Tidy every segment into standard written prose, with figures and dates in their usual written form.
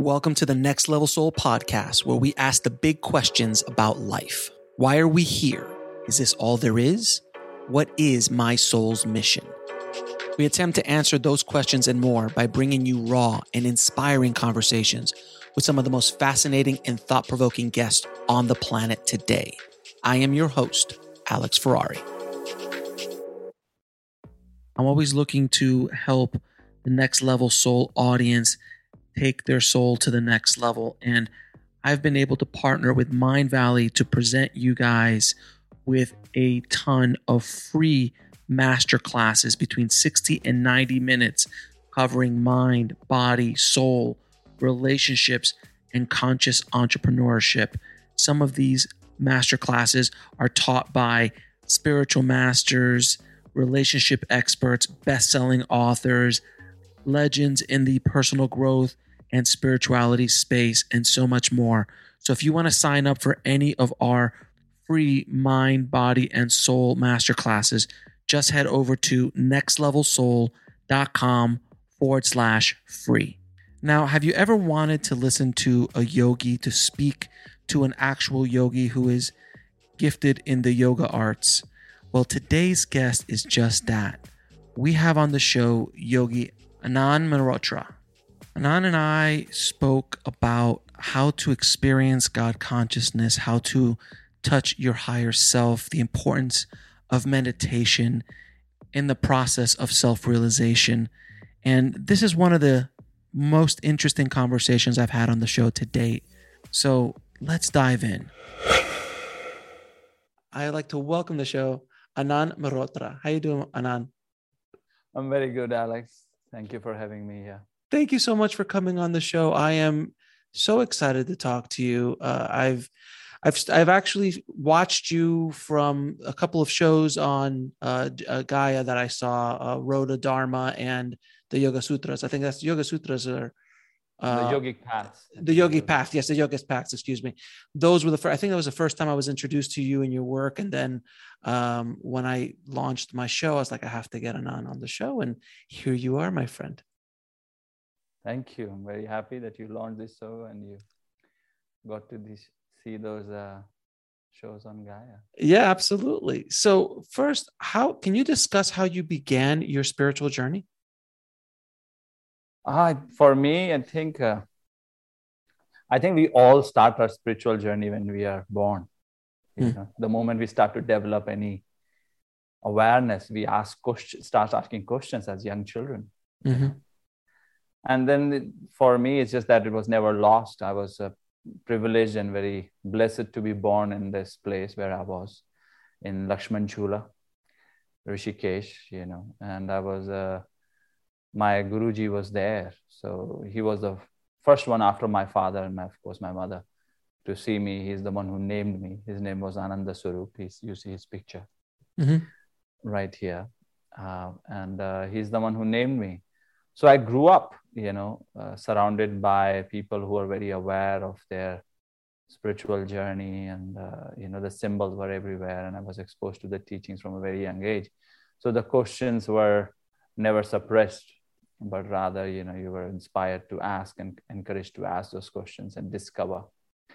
Welcome to the Next Level Soul podcast, where we ask the big questions about life. Why are we here? Is this all there is? What is my soul's mission? We attempt to answer those questions and more by bringing you raw and inspiring conversations with some of the most fascinating and thought-provoking guests on the planet today. I am your host, Alex Ferrari. I'm always looking to help the Next Level Soul audience take their soul to the next level. And I've been able to partner with Mindvalley to present you guys with a ton of free masterclasses between 60 and 90 minutes covering mind, body, soul, relationships, and conscious entrepreneurship. Some of these masterclasses are taught by spiritual masters, relationship experts, best-selling authors, legends in the personal growth and spirituality space, and so much more. So if you want to sign up for any of our free mind, body, and soul masterclasses, just head over to nextlevelsoul.com/free. Now, have you ever wanted to listen to a yogi, to speak to an actual yogi who is gifted in the yoga arts? Well, today's guest is just that. We have on the show Yogi Anand Mehrotra. Anand and I spoke about how to experience God consciousness, how to touch your higher self, the importance of meditation in the process of self-realization. And this is one of the most interesting conversations I've had on the show to date. So let's dive in. I'd like to welcome the show, Anand Mehrotra. How you doing, Anand? I'm very good, Alex. Thank you for having me here. Thank you so much for coming on the show. I am so excited to talk to you. I've actually watched you from a couple of shows on Gaia that I saw, Rhoda Dharma and the Yoga Sutras. I think that's Yoga Sutras are The Yogic Paths. The Yogic Path. Yes, the Yogic Paths, excuse me. Those were the first, I think that was the first time I was introduced to you and your work. And then when I launched my show, I was like, I have to get Anand on the show. And here you are, my friend. Thank you. I'm very happy that you launched this show and you got to see those shows on Gaia. Yeah, absolutely. So first, how can you discuss how you began your spiritual journey? For me, I think we all start our spiritual journey when we are born. You know, the moment we start to develop any awareness, we start asking questions as young children. Mm-hmm. And then for me, it's just that it was never lost. I was privileged and very blessed to be born in this place where I was in Lakshman Chula, Rishikesh, you know, and I was, my Guruji was there. So he was the first one after my father and of course my mother to see me. He's the one who named me. His name was Ananda Swarup. You see his picture right here. And he's the one who named me. So I grew up, you know, surrounded by people who are very aware of their spiritual journey, and, you know, the symbols were everywhere, and I was exposed to the teachings from a very young age. So the questions were never suppressed, but rather, you know, you were inspired to ask and encouraged to ask those questions and discover.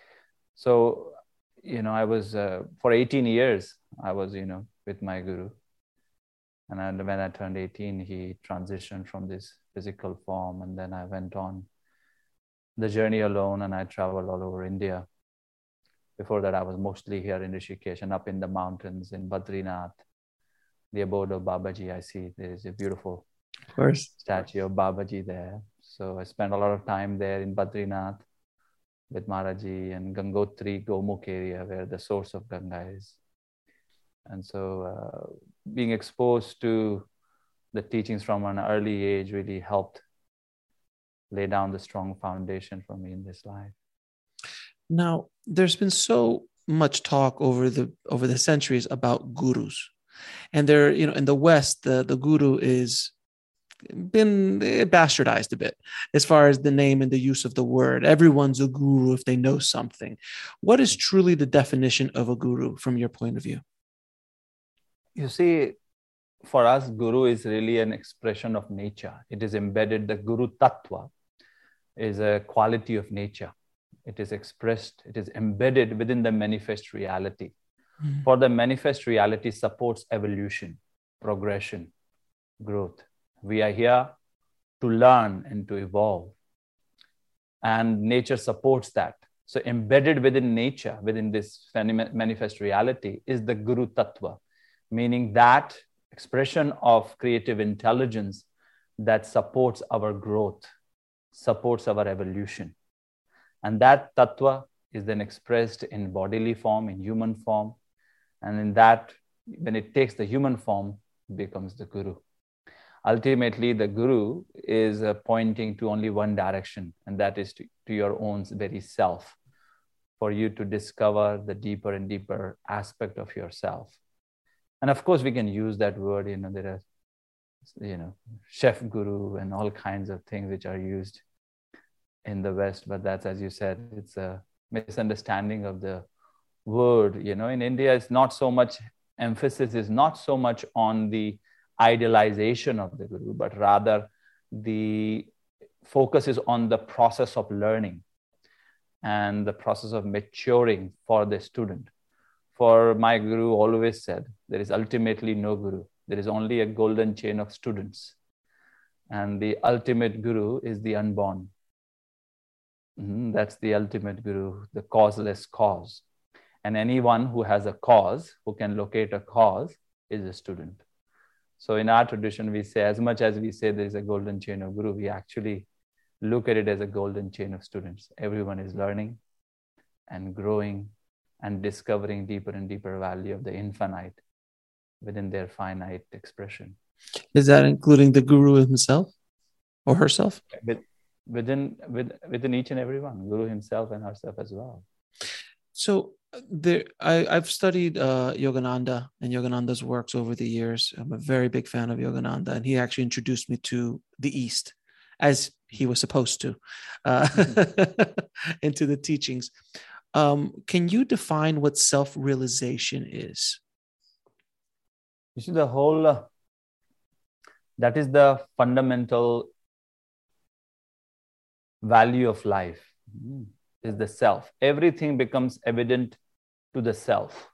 So, you know, I was, for 18 years, I was, you know, with my guru. And when I turned 18, he transitioned from this physical form. And then I went on the journey alone and I traveled all over India. Before that, I was mostly here in Rishikesh and up in the mountains in Badrinath, the abode of Babaji. I see there is a beautiful statue of Babaji there. So I spent a lot of time there in Badrinath with Maharaji and Gangotri, Gomukh area where the source of Ganga is. And so being exposed to the teachings from an early age really helped lay down the strong foundation for me in this life. Now, there's been so much talk over the centuries about gurus. And there, you know, in the West, the guru is been bastardized a bit as far as the name and the use of the word. Everyone's a guru if they know something. What is truly the definition of a guru from your point of view? You see, for us, guru is really an expression of nature. It is embedded, the guru tattva. is a quality of nature. It is expressed, it is embedded within the manifest reality. For the manifest reality supports evolution, progression, growth. We are here to learn and to evolve. And nature supports that. So embedded within nature, within this manifest reality, is the Guru Tattva, meaning that expression of creative intelligence that supports our growth, supports our evolution. And that Tattva is then expressed in bodily form, in human form. And in that, when it takes the human form, it becomes the Guru. Ultimately, the Guru is pointing to only one direction, and that is to your own very self, for you to discover the deeper and deeper aspect of yourself. And of course, we can use that word, there are, chef guru and all kinds of things which are used in the West, but that's, as you said, it's a misunderstanding of the word. In India, it's not so much, emphasis is not so much on the idealization of the Guru, but rather the focus is on the process of learning and the process of maturing for the student. For my Guru always said, there is ultimately no Guru. There is only a golden chain of students. And the ultimate Guru is the unborn. That's the ultimate Guru, the causeless cause. And anyone who has a cause, who can locate a cause, is a student. So in our tradition, we say, as much as we say there is a golden chain of Guru, we actually look at it as a golden chain of students. Everyone is learning and growing and discovering deeper and deeper value of the infinite within their finite expression. Is that including the Guru himself or herself? Within each and every one, Guru himself and herself as well. So I've studied Yogananda and Yogananda's works over the years. I'm a very big fan of Yogananda, and he actually introduced me to the East, as he was supposed to, into the teachings. Can you define what self-realization is? You see, the whole, that is the fundamental value of life, is the self. Everything becomes evident to the self.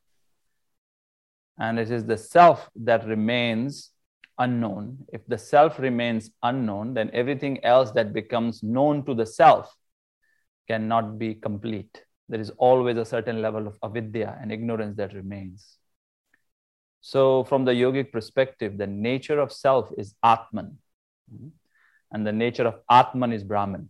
And it is the self that remains unknown. If the self remains unknown, then everything else that becomes known to the self cannot be complete. There is always a certain level of avidya and ignorance that remains. So from the yogic perspective, the nature of self is Atman. And the nature of Atman is Brahman.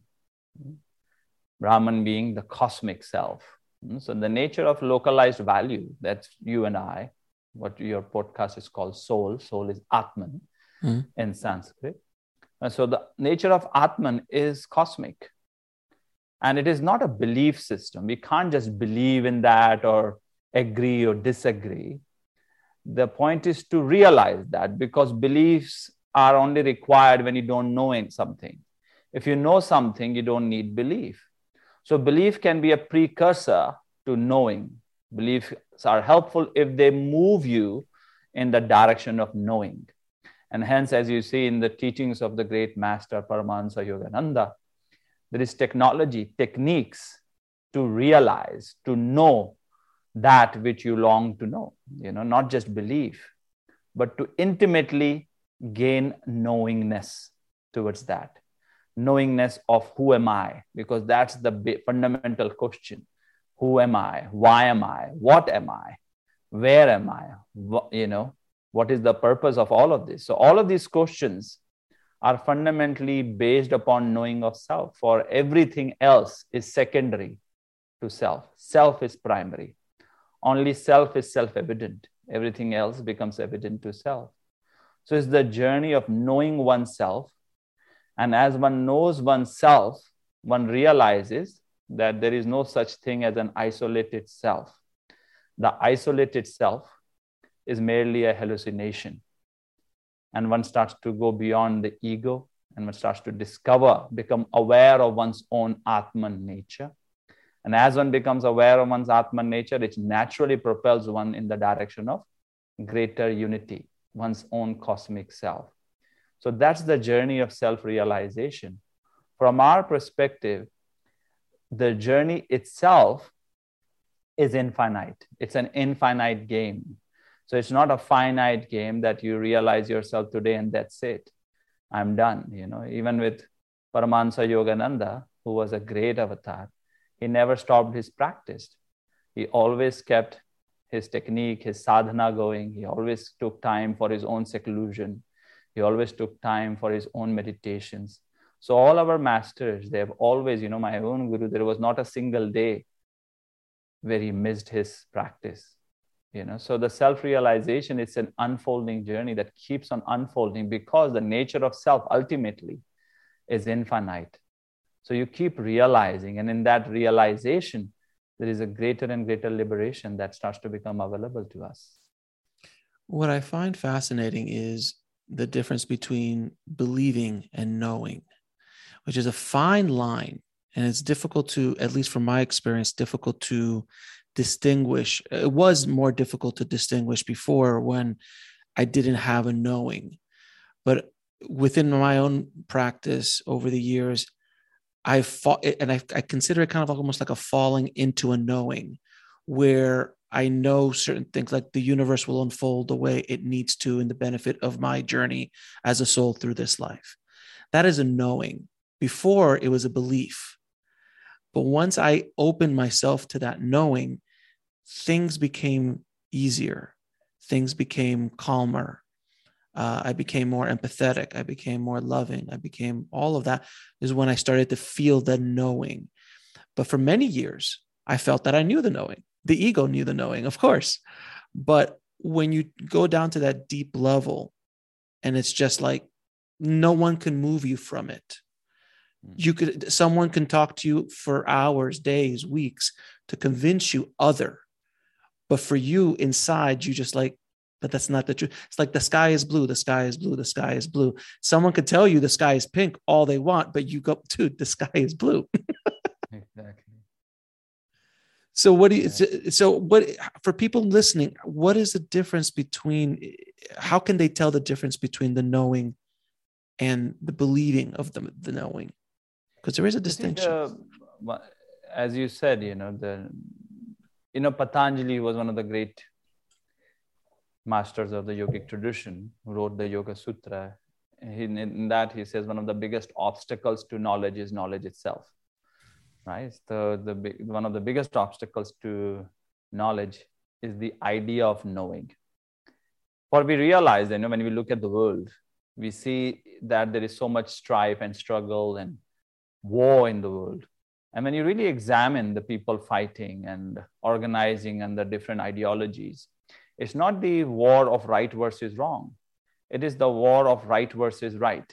Brahman being the cosmic self. So the nature of localized value, that's you and I, what your podcast is called soul. Soul is Atman in Sanskrit. And so the nature of Atman is cosmic. And it is not a belief system. We can't just believe in that or agree or disagree. The point is to realize that, because beliefs are only required when you don't know something. If you know something, you don't need belief. So belief can be a precursor to knowing. Beliefs are helpful if they move you in the direction of knowing. And hence, as you see in the teachings of the great master Paramahansa Yogananda, there is technology, techniques to realize, to know that which you long to know, not just belief, but to intimately gain knowingness towards that. Knowingness of who am I? Because that's the fundamental question. Who am I? Why am I? What am I? Where am I? What is the purpose of all of this? So all of these questions are fundamentally based upon knowing of self. For everything else is secondary to self. Self is primary. Only self is self-evident. Everything else becomes evident to self. So it's the journey of knowing oneself. And as one knows oneself, one realizes that there is no such thing as an isolated self. The isolated self is merely a hallucination. And one starts to go beyond the ego, and one starts to discover, become aware of one's own Atman nature. And as one becomes aware of one's Atman nature, it naturally propels one in the direction of greater unity, one's own cosmic self. So that's the journey of self-realization. from our perspective, the journey itself is infinite. It's an infinite game. So it's not a finite game that you realize yourself today and that's it. I'm done. Even with Paramahansa Yogananda, who was a great avatar, he never stopped his practice. He always kept his technique, his sadhana going. He always took time for his own seclusion. He always took time for his own meditations. So all our masters, they have always, my own guru, there was not a single day where he missed his practice. So the self-realization is an unfolding journey that keeps on unfolding because the nature of self ultimately is infinite. So you keep realizing, and in that realization, there is a greater and greater liberation that starts to become available to us. What I find fascinating is the difference between believing and knowing, which is a fine line. And it's difficult to, at least from my experience, difficult to distinguish. It was more difficult to distinguish before when I didn't have a knowing. But within my own practice over the years, I consider it kind of almost like a falling into a knowing, where I know certain things, like the universe will unfold the way it needs to in the benefit of my journey as a soul through this life. That is a knowing. Before, it was a belief. But once I opened myself to that knowing, things became easier. Things became calmer. I became more empathetic. I became more loving. I became all of that is when I started to feel the knowing. But for many years, I felt that I knew the knowing. The ego knew the knowing, of course. But when you go down to that deep level, and it's just like no one can move you from it. Someone can talk to you for hours, days, weeks to convince you other. But for you inside, you just like, but that's not the truth. It's like the sky is blue, the sky is blue, the sky is blue. Someone could tell you the sky is pink all they want, but you go, dude, the sky is blue. Exactly. So for people listening, what is the difference between, how can they tell the difference between the knowing and the believing of the knowing? Because there is a distinction. As you said, Patanjali was one of the great masters of the yogic tradition who wrote the Yoga Sutra. In that, he says one of the biggest obstacles to knowledge is knowledge itself. Right? One of the biggest obstacles to knowledge is the idea of knowing. For we realize, when we look at the world, we see that there is so much strife and struggle and war in the world. And when you really examine the people fighting and organizing under different ideologies, it's not the war of right versus wrong. It is the war of right versus right.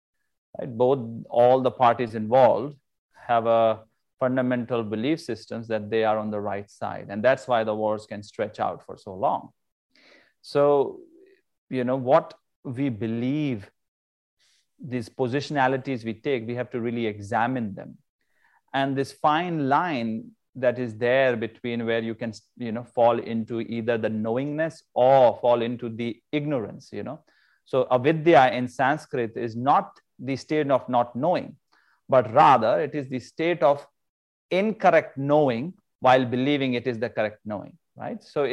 All the parties involved have a fundamental belief systems that they are on the right side. And that's why the wars can stretch out for so long. So, what we believe, these positionalities we take, we have to really examine them. And this fine line that is there between where you can, fall into either the knowingness or fall into the ignorance, So avidya in Sanskrit is not the state of not knowing, but rather it is the state of incorrect knowing while believing it is the correct knowing, right? So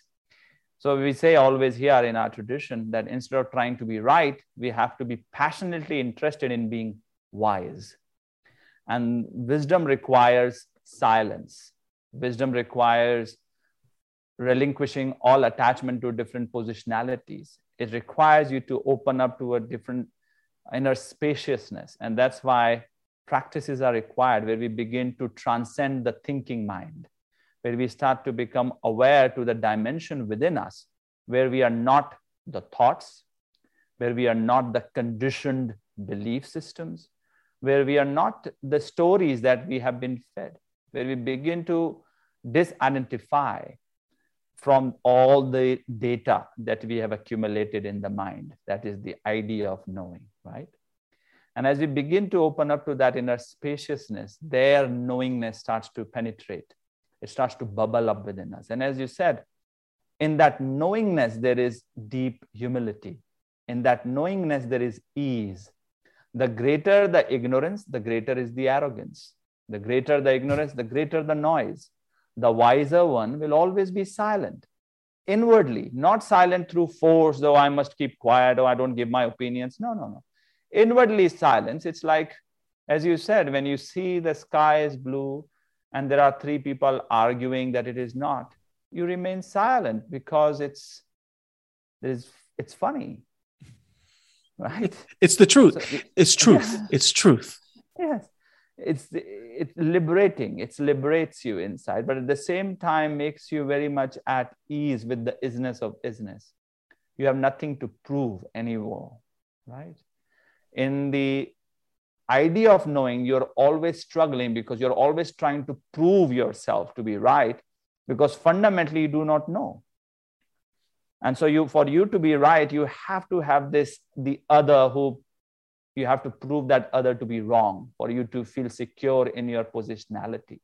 we say always here in our tradition that instead of trying to be right, we have to be passionately interested in being wise. And wisdom requires silence. Wisdom requires relinquishing all attachment to different positionalities. It requires you to open up to a different inner spaciousness. And that's why practices are required, where we begin to transcend the thinking mind, where we start to become aware to the dimension within us, where we are not the thoughts, where we are not the conditioned belief systems, where we are not the stories that we have been fed, where we begin to disidentify from all the data that we have accumulated in the mind. That is the idea of knowing, right? And as we begin to open up to that inner spaciousness, their knowingness starts to penetrate. It starts to bubble up within us. And as you said, in that knowingness, there is deep humility. In that knowingness, there is ease. The greater the ignorance, the greater is the arrogance. The greater the ignorance, the greater the noise. The wiser one will always be silent inwardly, not silent through force, though I must keep quiet or I don't give my opinions. No, no, no. Inwardly silence. It's like, as you said, when you see the sky is blue and there are three people arguing that it is not, you remain silent because it's funny, right? It's the truth. So it's truth. Yeah. It's truth. Yes. It's liberating. It liberates you inside, but at the same time makes you very much at ease with the isness of isness. You have nothing to prove anymore, right? In the idea of knowing, you're always struggling because you're always trying to prove yourself to be right, because fundamentally you do not know. And so for you to be right, you have to have the other who you have to prove that other to be wrong for you to feel secure in your positionality.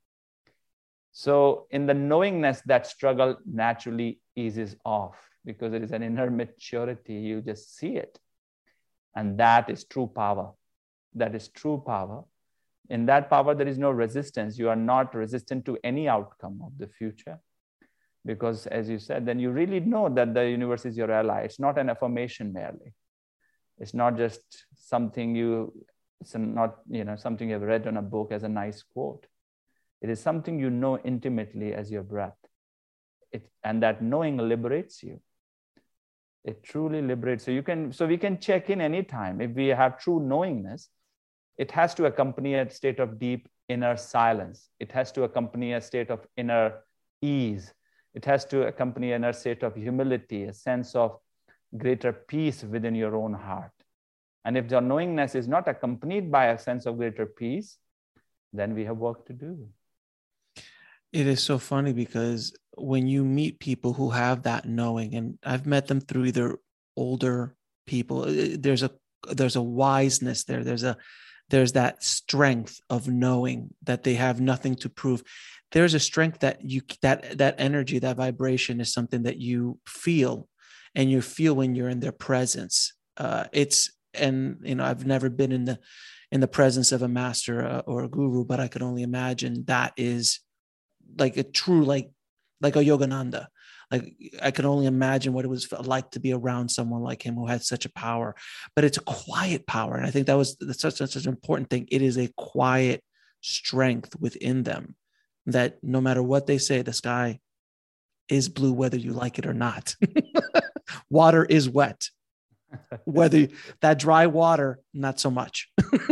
So in the knowingness, that struggle naturally eases off because there is an inner maturity. You just see it. And that is true power. That is true power. In that power, there is no resistance. You are not resistant to any outcome of the future. Because as you said, then you really know that the universe is your ally. It's not an affirmation merely. It's not just something something you've read on a book as a nice quote. It is something you know intimately as your breath. And that knowing liberates you. It truly liberates. So we can check in anytime. If we have true knowingness, it has to accompany a state of deep inner silence. It has to accompany a state of inner ease. It has to accompany an inner state of humility, a sense of greater peace within your own heart. And if the knowingness is not accompanied by a sense of greater peace, then we have work to do. It is so funny because when you meet people who have that knowing, and I've met them through either older people, there's a wiseness there. There's that strength of knowing that they have nothing to prove. There's a strength that energy, that vibration is something that you feel, and you feel when you're in their presence. I've never been in the presence of a master or a guru, but I could only imagine that is like a true, like a Yogananda. Like I could only imagine what it was like to be around someone like him who had such a power, but it's a quiet power. And I think that's such an important thing. It is a quiet strength within them that no matter what they say, the sky is blue, whether you like it or not. Water is wet. Whether that dry water, not so much.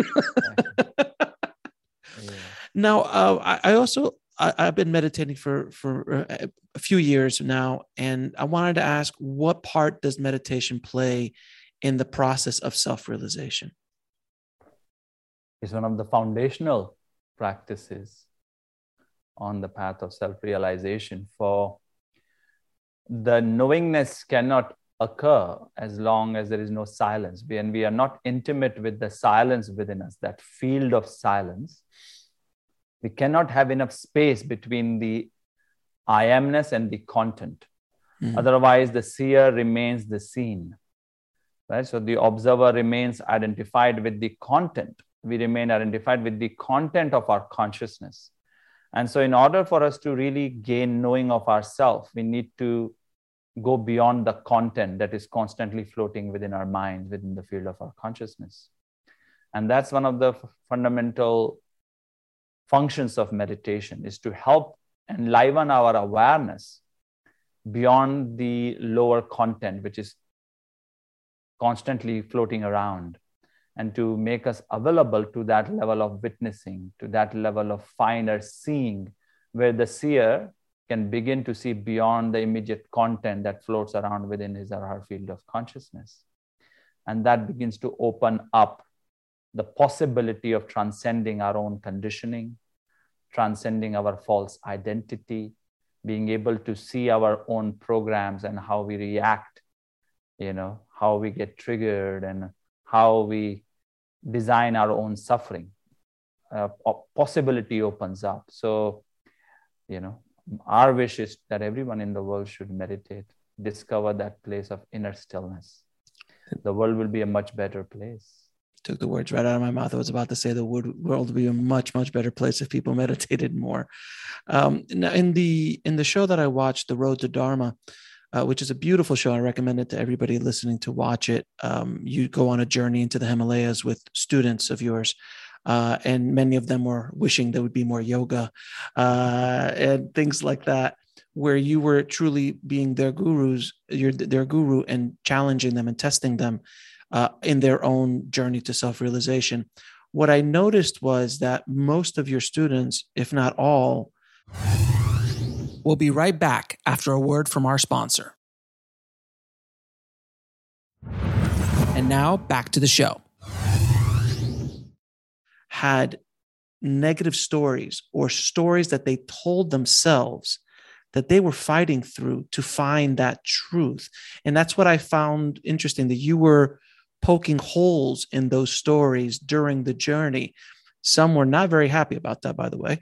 Now, I've been meditating for a few years now, and I wanted to ask, what part does meditation play in the process of self-realization? It's one of the foundational practices on the path of self-realization. For the knowingness cannot occur as long as there is no silence. And we are not intimate with the silence within us, that field of silence. We cannot have enough space between the I amness and the content. Otherwise, the seer remains the seen. Right? So the observer remains identified with the content. We remain identified with the content of our consciousness. And so in order for us to really gain knowing of ourselves, we need to go beyond the content that is constantly floating within our mind, within the field of our consciousness. And that's one of the fundamental functions of meditation, is to help enliven our awareness beyond the lower content, which is constantly floating around, and to make us available to that level of witnessing, to that level of finer seeing, where the seer can begin to see beyond the immediate content that floats around within his or her field of consciousness. And that begins to open up the possibility of transcending our own conditioning, transcending our false identity, being able to see our own programs and how we react, how we get triggered and how we design our own suffering. Possibility opens up. So, our wish is that everyone in the world should meditate, discover that place of inner stillness. The world will be a much better place. Took the words right out of my mouth. I was about to say the world would be a much, much better place if people meditated more. Now in the show that I watched, The Road to Dharma, which is a beautiful show. I recommend it to everybody listening to watch it. You go on a journey into the Himalayas with students of yours, and many of them were wishing there would be more yoga and things like that, where you were truly being their gurus, their guru, and challenging them and testing them in their own journey to self-realization. What I noticed was that most of your students, if not all, we'll be right back after a word from our sponsor. And now back to the show. Had negative stories or stories that they told themselves that they were fighting through to find that truth. And that's what I found interesting, that you were poking holes in those stories during the journey. Some were not very happy about that, by the way.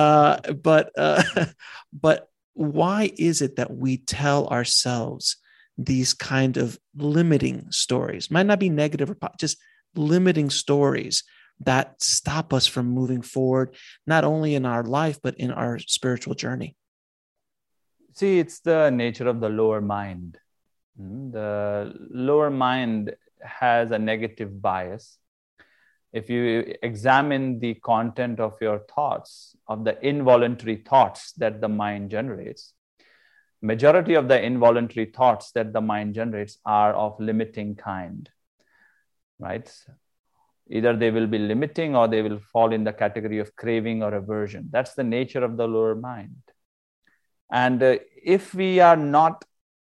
But why is it that we tell ourselves these kind of limiting stories? Might not be negative or just limiting stories that stop us from moving forward, not only in our life, but in our spiritual journey. See, it's the nature of the lower mind. The lower mind has a negative bias. If you examine the content of your thoughts, of the involuntary thoughts that the mind generates, majority of the involuntary thoughts that the mind generates are of limiting kind, right? Either they will be limiting or they will fall in the category of craving or aversion. That's the nature of the lower mind. And if we don't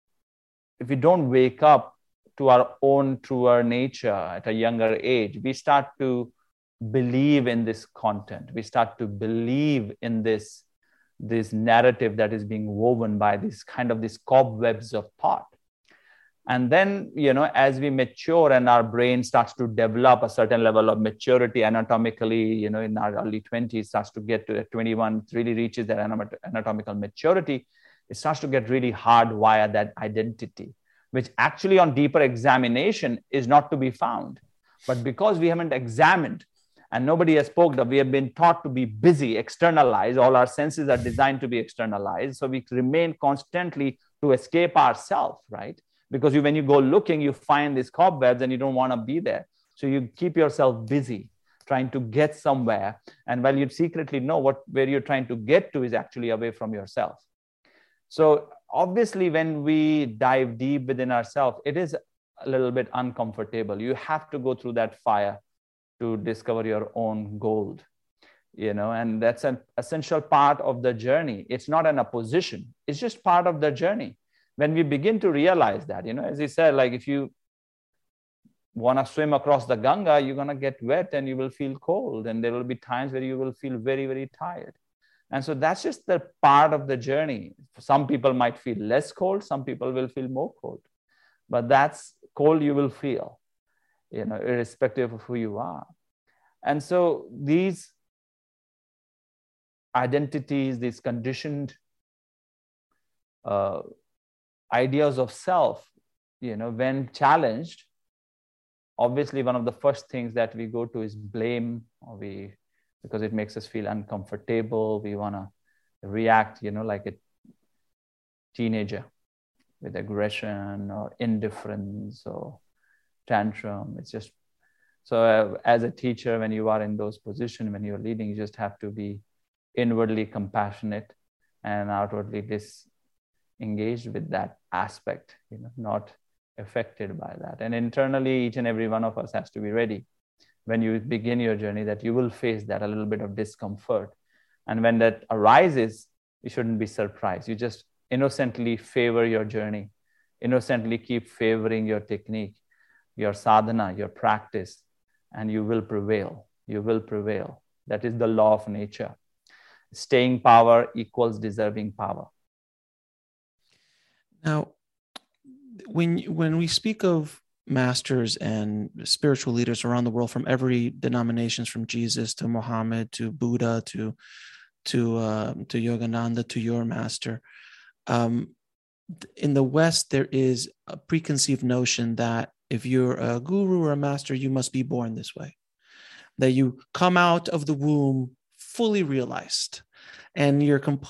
wake up to our own truer nature at a younger age, we start to believe in this content. We start to believe in this narrative that is being woven by these cobwebs of thought. And then, as we mature and our brain starts to develop a certain level of maturity anatomically, in our early 20s, starts to get to 21, it really reaches that anatomical maturity, it starts to get really hardwired, that identity, which actually on deeper examination is not to be found. But because we haven't examined and nobody has poked up, we have been taught to be busy, externalized. All our senses are designed to be externalized. So we remain constantly to escape ourselves, right? Because when you go looking, you find these cobwebs and you don't want to be there. So you keep yourself busy trying to get somewhere. And while you secretly know where you're trying to get to is actually away from yourself. So obviously, when we dive deep within ourselves, it is a little bit uncomfortable. You have to go through that fire to discover your own gold, and that's an essential part of the journey. It's not an opposition. It's just part of the journey. When we begin to realize that, as he said, like if you want to swim across the Ganga, you're going to get wet and you will feel cold. And there will be times where you will feel very, very tired. And so that's just the part of the journey. Some people might feel less cold. Some people will feel more cold. But that's cold you will feel, irrespective of who you are. And so these identities, these conditioned ideas of self, when challenged, obviously one of the first things that we go to is blame, because it makes us feel uncomfortable. We want to react, like a teenager with aggression or indifference or tantrum. It's just, so as a teacher, when you are in those positions, when you're leading, you just have to be inwardly compassionate and outwardly disengaged with that aspect, not affected by that. And internally, each and every one of us has to be ready when you begin your journey that you will face that a little bit of discomfort. And when that arises, you shouldn't be surprised. You just innocently favor your journey, innocently keep favoring your technique, your sadhana, your practice, and you will prevail. You will prevail. That is the law of nature. Staying power equals deserving power. Now, when we speak of masters and spiritual leaders around the world, from every denominations, from Jesus to Muhammad to Buddha to Yogananda to your master, in the West there is a preconceived notion that if you're a guru or a master, you must be born this way. That you come out of the womb fully realized and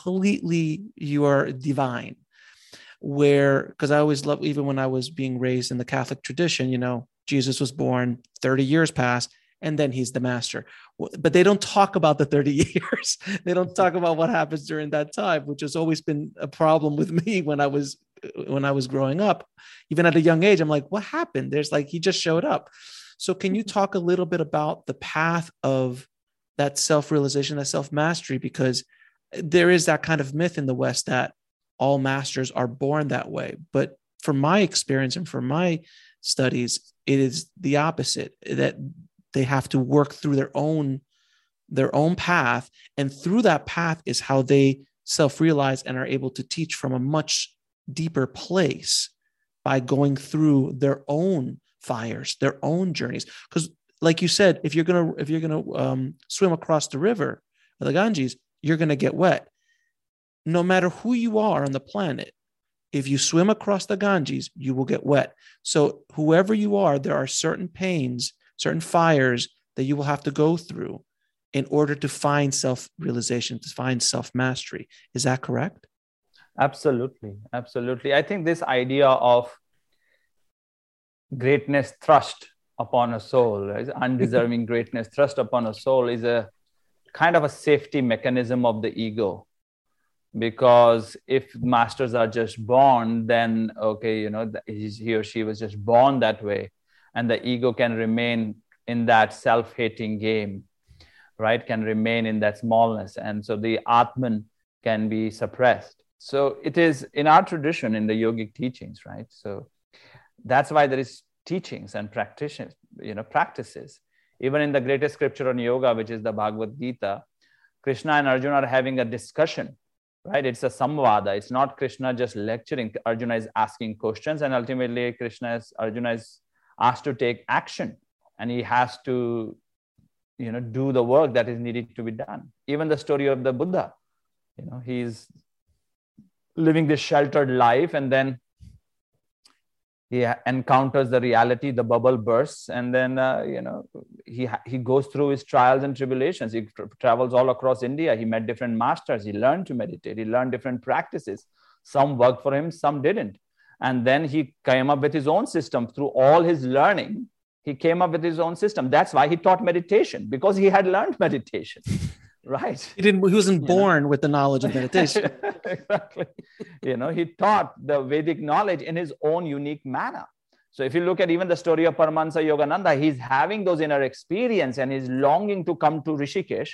you are divine. Because I always love, even when I was being raised in the Catholic tradition, Jesus was born, 30 years passed, and then he's the master. But they don't talk about the 30 years. They don't talk about what happens during that time, which has always been a problem with me when I was growing up. Even at a young age, I'm like, what happened? There's like, he just showed up. So can you talk a little bit about the path of that self-realization, that self-mastery? Because there is that kind of myth in the West that all masters are born that way. But from my experience and from my studies, it is the opposite, that they have to work through their own path. And through that path is how they self-realize and are able to teach from a much deeper place by going through their own fires, their own journeys. Because like you said, if you're gonna swim across the river, the Ganges, you're gonna get wet. No matter who you are on the planet, if you swim across the Ganges, you will get wet. So whoever you are, there are certain pains, certain fires that you will have to go through in order to find self-realization, to find self-mastery. Is that correct? Absolutely. Absolutely. I think this idea of greatness thrust upon a soul, undeserving greatness thrust upon a soul, is a kind of a safety mechanism of the ego. Because if masters are just born, then, okay, he or she was just born that way. And the ego can remain in that self-hating game, right? Can remain in that smallness. And so the Atman can be suppressed. So it is in our tradition, in the yogic teachings, right? So that's why there is teachings and practices. Even in the greatest scripture on yoga, which is the Bhagavad Gita, Krishna and Arjuna are having a discussion, right? It's a samvada. It's not Krishna just lecturing. Arjuna is asking questions, and ultimately Arjuna is asked to take action, and he has to, do the work that is needed to be done. Even the story of the Buddha, he's living this sheltered life, and then he encounters the reality, the bubble bursts, and then, he goes through his trials and tribulations. He travels all across India. He met different masters. He learned to meditate. He learned different practices. Some worked for him, some didn't. And then he came up with his own system. Through all his learning, he came up with his own system. That's why he taught meditation, because he had learned meditation. Right. He wasn't born with the knowledge of meditation. Exactly. He taught the Vedic knowledge in his own unique manner. So if you look at even the story of Paramahansa Yogananda, he's having those inner experience and he's longing to come to Rishikesh.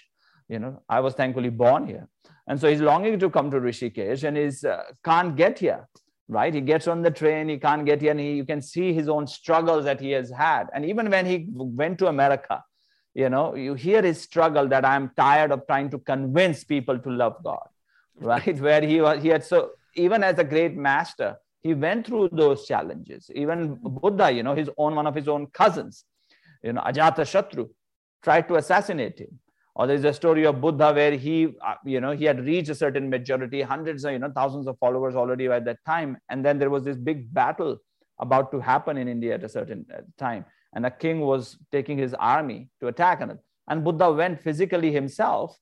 I was thankfully born here. And so he's longing to come to Rishikesh and can't get here, right? He gets on the train, he can't get here, and you can see his own struggles that he has had. And even when he went to America, you hear his struggle that I'm tired of trying to convince people to love God, right? Where he had, so even as a great master, he went through those challenges. Even Buddha, one of his own cousins, Ajatashatru, tried to assassinate him. Or there's a story of Buddha where he had reached a certain majority, hundreds of, thousands of followers already at that time. And then there was this big battle about to happen in India at a certain time. And a king was taking his army to attack him. And Buddha went physically himself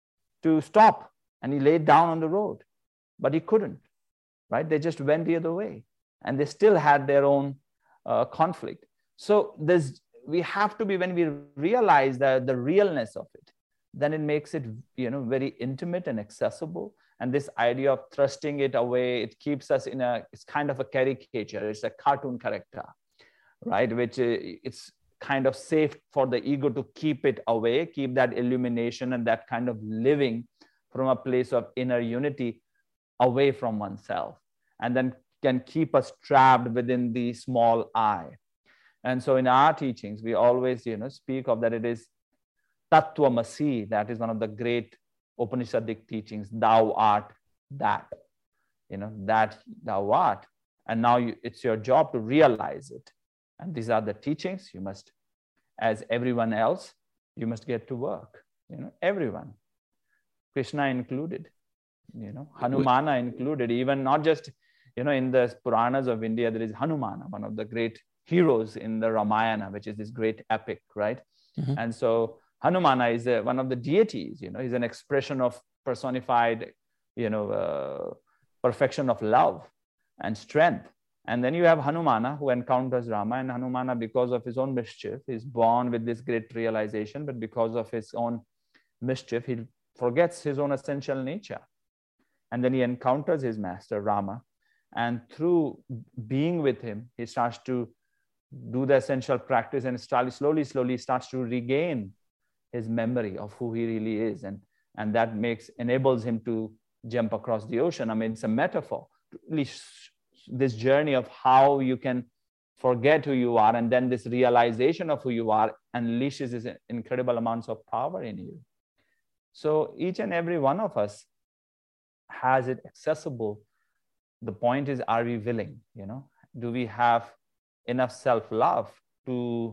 to stop. And he laid down on the road. But he couldn't, right? They just went the other way. And they still had their own conflict. So we have to be, when we realize the realness of it, then it makes it, very intimate and accessible. And this idea of thrusting it away, it keeps us it's kind of a caricature. It's a cartoon character, right? Which it's kind of safe for the ego to keep it away, keep that illumination and that kind of living from a place of inner unity away from oneself, and then can keep us trapped within the small I. And so in our teachings, we always, speak of that it is Tattvamasi. That is one of the great Upanishadic teachings. Thou art that, that thou art. And now it's your job to realize it. And these are the teachings. You must, as everyone else, you must get to work. Everyone, Krishna included, Hanumana included. Even not just, in the Puranas of India, there is Hanumana, one of the great heroes in the Ramayana, which is this great epic, right? Mm-hmm. And so Hanumana is one of the deities, he's an expression of personified, perfection of love and strength. And then you have Hanumana, who encounters Rama, and Hanumana, because of his own mischief, is born with this great realization, but because of his own mischief, he forgets his own essential nature. And then he encounters his master, Rama, and through being with him, he starts to do the essential practice and slowly starts to regain his memory of who he really is. And that enables him to jump across the ocean. I mean, it's a metaphor, this journey of how you can forget who you are, and then this realization of who you are unleashes this incredible amounts of power in you. So each and every one of us has it accessible. The point is, are we willing? Do we have enough self-love to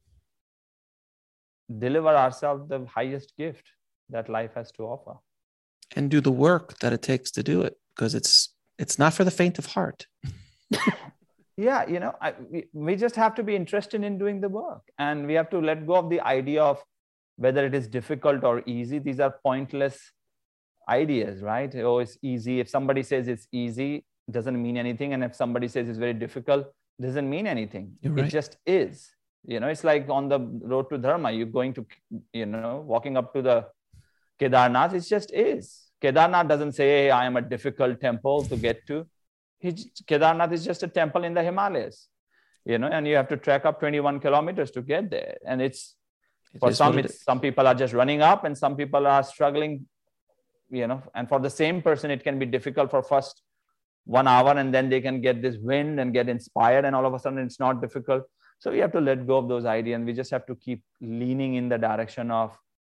deliver ourselves the highest gift that life has to offer? And do the work that it takes to do it, because it's not for the faint of heart. Yeah, we just have to be interested in doing the work, and we have to let go of the idea of whether it is difficult or easy. These are pointless ideas, right? Oh, it's easy. If somebody says it's easy, it doesn't mean anything. And if somebody says it's very difficult, it doesn't mean anything. Right. It just is. It's like on the road to Dharma, you're going to, walking up to the Kedarnath, it just is. Kedarnath doesn't say, hey, I am a difficult temple to get to. Kedarnath is just a temple in the Himalayas, and you have to trek up 21 kilometers to get there. And some people are just running up, and some people are struggling, and for the same person, it can be difficult for first 1 hour, and then they can get this wind and get inspired, and all of a sudden it's not difficult. So we have to let go of those ideas, and we just have to keep leaning in the direction of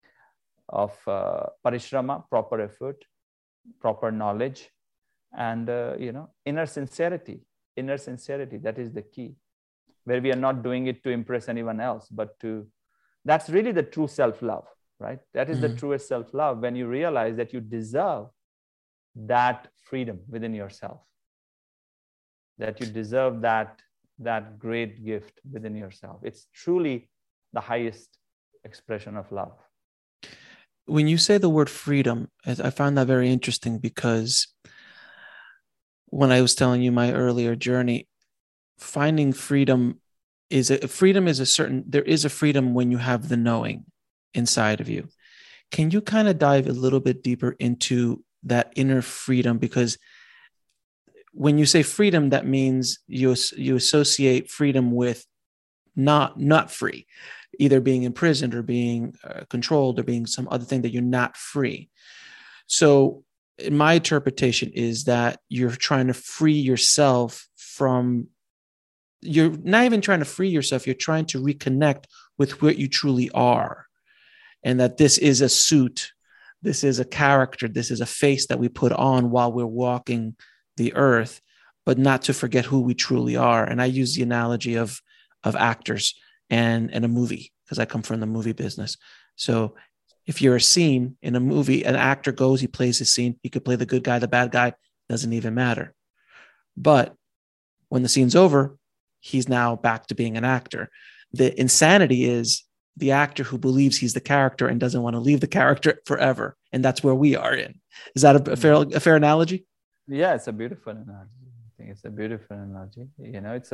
parishrama, proper effort, proper knowledge, and inner sincerity. That is the key, where we are not doing it to impress anyone else, but that's really the true self-love, right? That is the truest self-love, when you realize that you deserve that freedom within yourself, that you deserve that great gift within yourself. It's truly the highest expression of love. When you say the word freedom, I found that very interesting, because when I was telling you my earlier journey, finding freedom there is a freedom when you have the knowing inside of you. Can you kind of dive a little bit deeper into that inner freedom? Because when you say freedom, that means you associate freedom with not free, either being imprisoned or being controlled or being some other thing that you're not free. So my interpretation is that you're trying to free yourself from, you're not even trying to free yourself, you're trying to reconnect with what you truly are. And that this is a suit, this is a character, this is a face that we put on while we're walking the earth, but not to forget who we truly are. And I use the analogy of actors and a movie, because I come from the movie business. So if you're a scene in a movie, an actor goes, he plays his scene. He could play the good guy, the bad guy, doesn't even matter. But when the scene's over, he's now back to being an actor. The insanity is the actor who believes he's the character and doesn't want to leave the character forever. And that's where we are in. Is that a fair analogy? Yeah, it's a beautiful analogy. I think it's a beautiful analogy. It's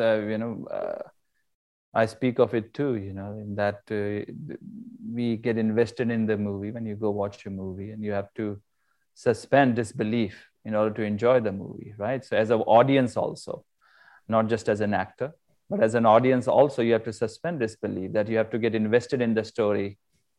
I speak of it too, in that we get invested in the movie when you go watch a movie, and you have to suspend disbelief in order to enjoy the movie, right? So as an audience also, not just as an actor, but as an audience also, you have to suspend disbelief, that you have to get invested in the story,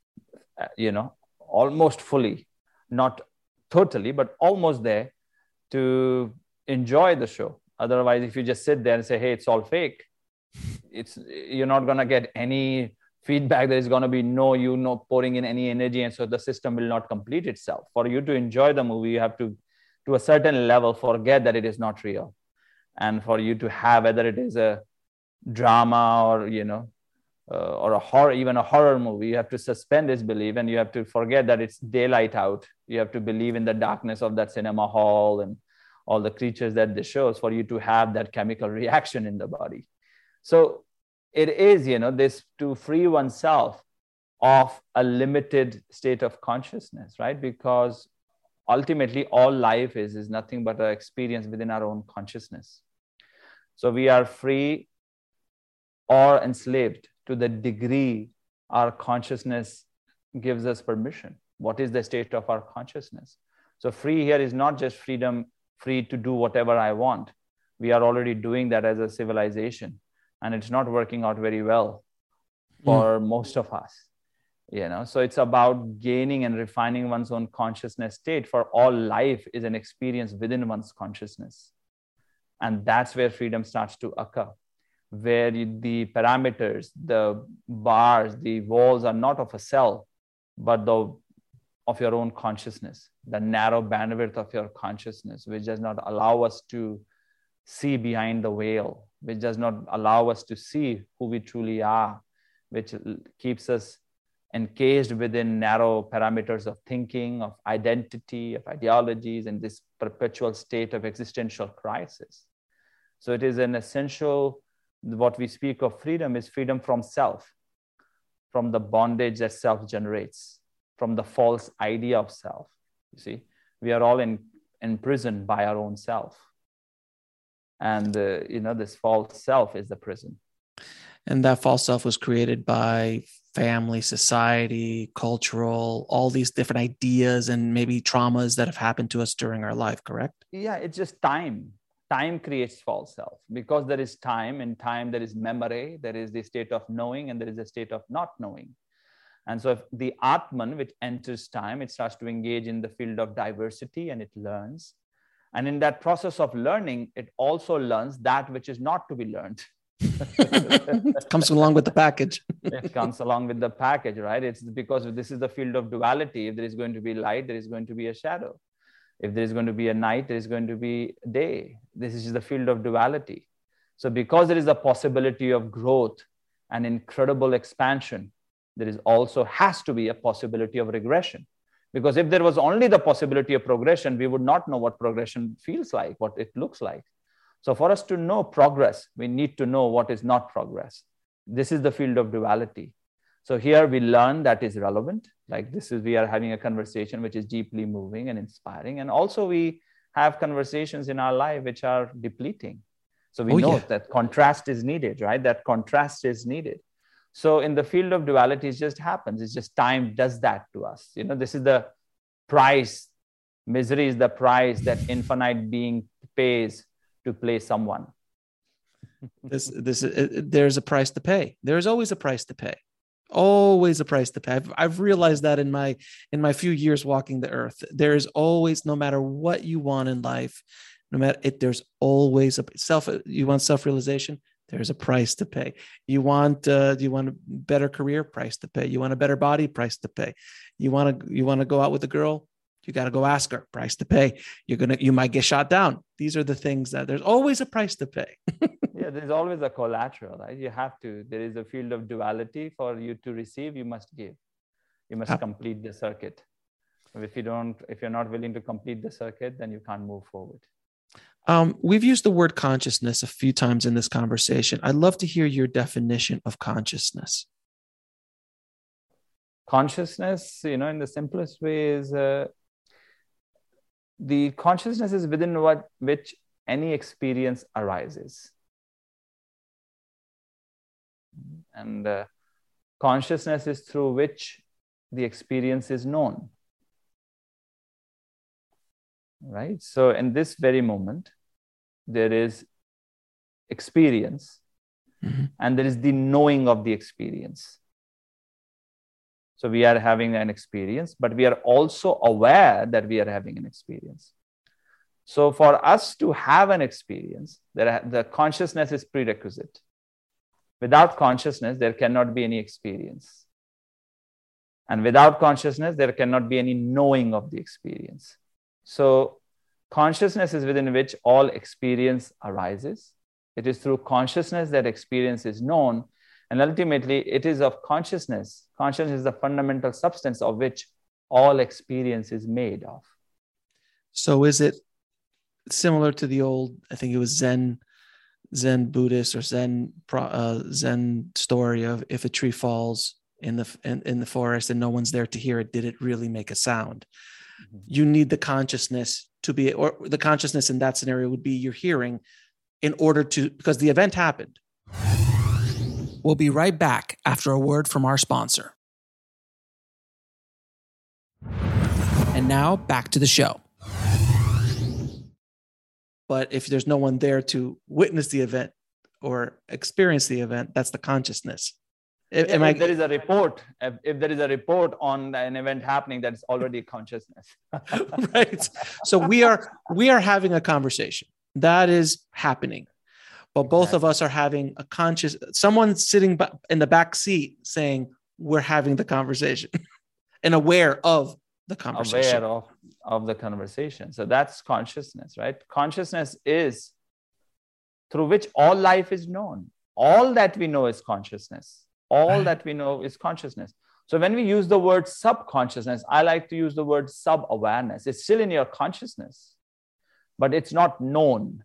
almost fully, not totally, but almost there, to enjoy the show. Otherwise, if you just sit there and say, hey, it's all fake, you're not going to get any feedback. There is going to be no pouring in any energy, and so the system will not complete itself. For you to enjoy the movie, you have to a certain level, forget that it is not real. And for you to have, whether it is a drama or or a horror, even a horror movie, you have to suspend disbelief, and you have to forget that it's daylight out. You have to believe in the darkness of that cinema hall and all the creatures that this shows, for you to have that chemical reaction in the body. So it is, this to free oneself of a limited state of consciousness, right? Because ultimately all life is nothing but an experience within our own consciousness. So we are free or enslaved to the degree our consciousness gives us permission. What is the state of our consciousness? So free here is not just freedom, free to do whatever I want. We are already doing that as a civilization, and it's not working out very well for most of us. So it's about gaining and refining one's own consciousness state, for all life is an experience within one's consciousness. And that's where freedom starts to occur, where the parameters, the bars, the walls are not of a cell, but of your own consciousness, the narrow bandwidth of your consciousness, which does not allow us to see behind the veil, which does not allow us to see who we truly are, which keeps us encased within narrow parameters of thinking, of identity, of ideologies, and this perpetual state of existential crisis. So it is an essential, what we speak of freedom is freedom from self, from the bondage that self generates, from the false idea of self. You see, we are all imprisoned by our own self. And, this false self is the prison. And that false self was created by family, society, cultural, all these different ideas and maybe traumas that have happened to us during our life, correct? Yeah, it's just time. Time creates false self, because there is time. In time, there is memory, there is the state of knowing, and there is a state of not knowing. And so if the Atman, which enters time, it starts to engage in the field of diversity, and it learns. And in that process of learning, it also learns that which is not to be learned. Comes along with the package. It comes along with the package, right? It's because this is the field of duality. If there is going to be light, there is going to be a shadow. If there is going to be a night, there is going to be day. This is the field of duality. So because there is a possibility of growth and incredible expansion, there is also has to be a possibility of regression. Because if there was only the possibility of progression, we would not know what progression feels like, what it looks like. So for us to know progress, we need to know what is not progress. This is the field of duality. So here we learn that is relevant. Like we are having a conversation which is deeply moving and inspiring. And also we have conversations in our life which are depleting. So we know that contrast is needed, right? That contrast is needed. So in the field of duality, it just happens. It's just time does that to us. This is the price. Misery is the price that infinite being pays to play someone. There's a price to pay. There's always a price to pay. Always a price to pay. I've realized that in my few years walking the earth, there is always, no matter what you want in life, there's always you want self-realization, there's a price to pay. You want a better career, price to pay. You want a better body, price to pay. You want to go out with a girl, you got to go ask her, price to pay. You might get shot down. These are the things that there's always a price to pay. Yeah, there's always a collateral, right? There is a field of duality. For you to receive, you must give. You must complete the circuit. If you're not willing to complete the circuit, then you can't move forward. We've used the word consciousness a few times in this conversation. I'd love to hear your definition of consciousness. Consciousness, in the simplest way is the consciousness is within which any experience arises. And consciousness is through which the experience is known. Right? So in this very moment, there is experience, and there is the knowing of the experience. So we are having an experience, but we are also aware that we are having an experience. So for us to have an experience, the consciousness is prerequisite. Without consciousness, there cannot be any experience. And without consciousness, there cannot be any knowing of the experience. So consciousness is within which all experience arises. It is through consciousness that experience is known. And ultimately, it is of consciousness. Consciousness is the fundamental substance of which all experience is made of. So is it similar to the old, I think it was Zen Zen Buddhist or Zen story of if a tree falls in the forest and no one's there to hear it, did it really make a sound? Mm-hmm. You need the consciousness to be, or the consciousness in that scenario would be your hearing in order to, because the event happened. We'll be right back after a word from our sponsor. And now back to the show. But if there's no one there to witness the event or experience the event, that's the consciousness. If there is a report, if there is a report on an event happening, that's already consciousness. Right. So we are having a conversation that is happening, but both of us are having a conscious. Someone sitting in the back seat saying we're having the conversation and aware of the conversation. Aware of the conversation. So that's consciousness, right? Consciousness is through which all life is known. All that we know is consciousness. All that we know is consciousness. So when we use the word subconsciousness, I like to use the word sub-awareness. It's still in your consciousness, but it's not known.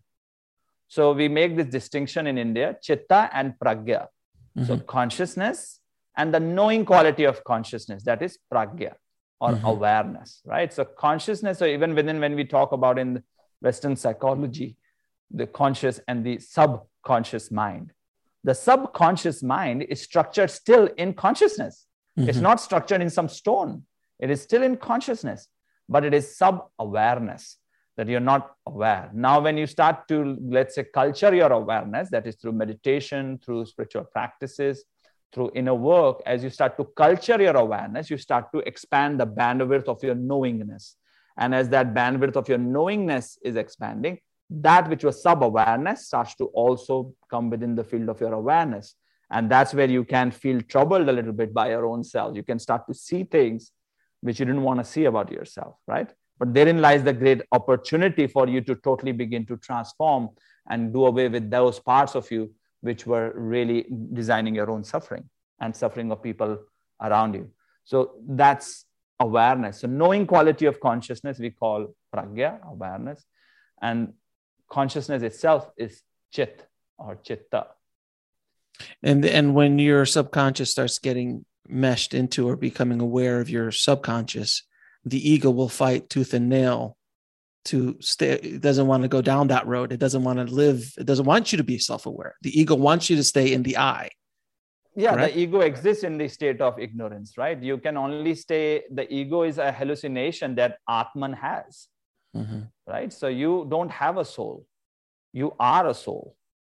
So we make this distinction in India, chitta and pragya. Mm-hmm. So consciousness and the knowing quality of consciousness, that is pragya or awareness, right? So consciousness, or even within when we talk about in Western psychology, the conscious and the subconscious mind. The subconscious mind is structured still in consciousness. Mm-hmm. It's not structured in some stone. It is still in consciousness, but it is sub-awareness that you're not aware. Now, when you start to, let's say, culture your awareness, that is through meditation, through spiritual practices, through inner work, as you start to culture your awareness, you start to expand the bandwidth of your knowingness. And as that bandwidth of your knowingness is expanding, that which was sub-awareness starts to also come within the field of your awareness. And that's where you can feel troubled a little bit by your own self. You can start to see things which you didn't want to see about yourself, right? But therein lies the great opportunity for you to totally begin to transform and do away with those parts of you which were really designing your own suffering and suffering of people around you. So that's awareness. So knowing quality of consciousness, we call pragya, awareness. And consciousness itself is chit or chitta. And when your subconscious starts getting meshed into or becoming aware of your subconscious, the ego will fight tooth and nail to stay. It doesn't want to go down that road. It doesn't want to live. It doesn't want you to be self-aware. The ego wants you to stay in the I. Yeah, correct? The ego exists in the state of ignorance, right? You can only stay, the ego is a hallucination that Atman has. Mm-hmm. Right? So you don't have a soul. You are a soul.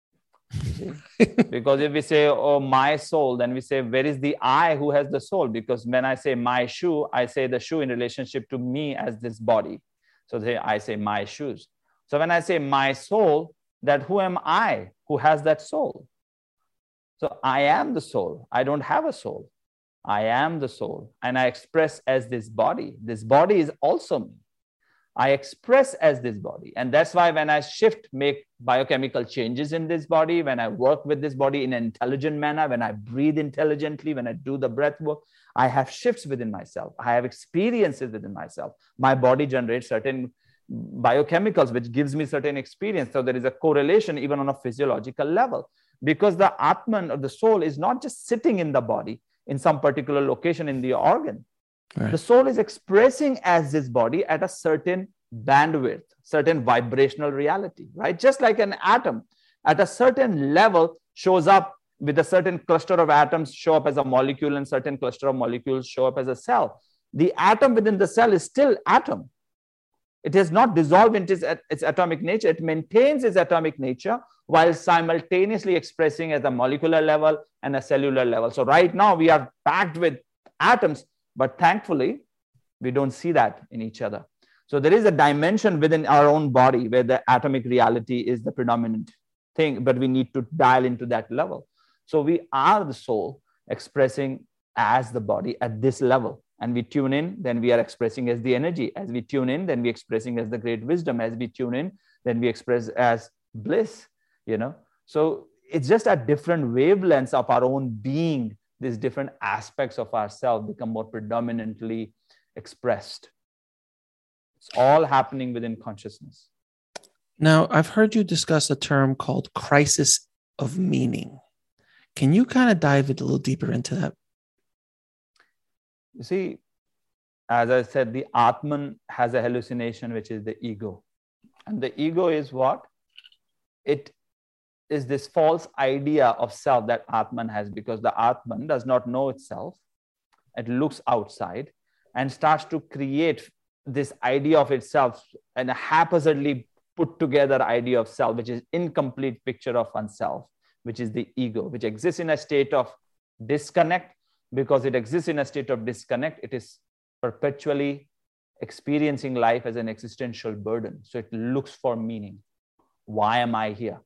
Because if we say, oh, my soul, then we say, where is the I who has the soul? Because when I say my shoe, I say the shoe in relationship to me as this body. So I say my shoes. So when I say my soul, that who am I who has that soul? So I am the soul. I don't have a soul. I am the soul. And I express as this body. This body is also me. I express as this body. And that's why when I make biochemical changes in this body, when I work with this body in an intelligent manner, when I breathe intelligently, when I do the breath work, I have shifts within myself. I have experiences within myself. My body generates certain biochemicals, which gives me certain experience. So there is a correlation even on a physiological level, because the Atman or the soul is not just sitting in the body in some particular location in the organ. Right. The soul is expressing as this body at a certain bandwidth, certain vibrational reality, right? Just like an atom at a certain level shows up with a certain cluster of atoms show up as a molecule and certain cluster of molecules show up as a cell. The atom within the cell is still atom. It has not dissolved into its atomic nature. It maintains its atomic nature while simultaneously expressing at a molecular level and a cellular level. So right now we are packed with atoms, but thankfully, we don't see that in each other. So there is a dimension within our own body where the atomic reality is the predominant thing, but we need to dial into that level. So we are the soul expressing as the body at this level. And we tune in, then we are expressing as the energy. As we tune in, then we expressing as the great wisdom. As we tune in, then we express as bliss, So it's just at different wavelengths of our own being. These different aspects of ourselves become more predominantly expressed. It's all happening within consciousness. Now, I've heard you discuss a term called crisis of meaning. Can you kind of dive a little deeper into that? You see, as I said, the Atman has a hallucination, which is the ego. And the ego is what? It is this false idea of self that Atman has, because the Atman does not know itself. It looks outside and starts to create this idea of itself and a haphazardly put together idea of self, which is incomplete picture of oneself, which is the ego, which exists in a state of disconnect. Because it exists in a state of disconnect, it is perpetually experiencing life as an existential burden. So it looks for meaning. Why am I here?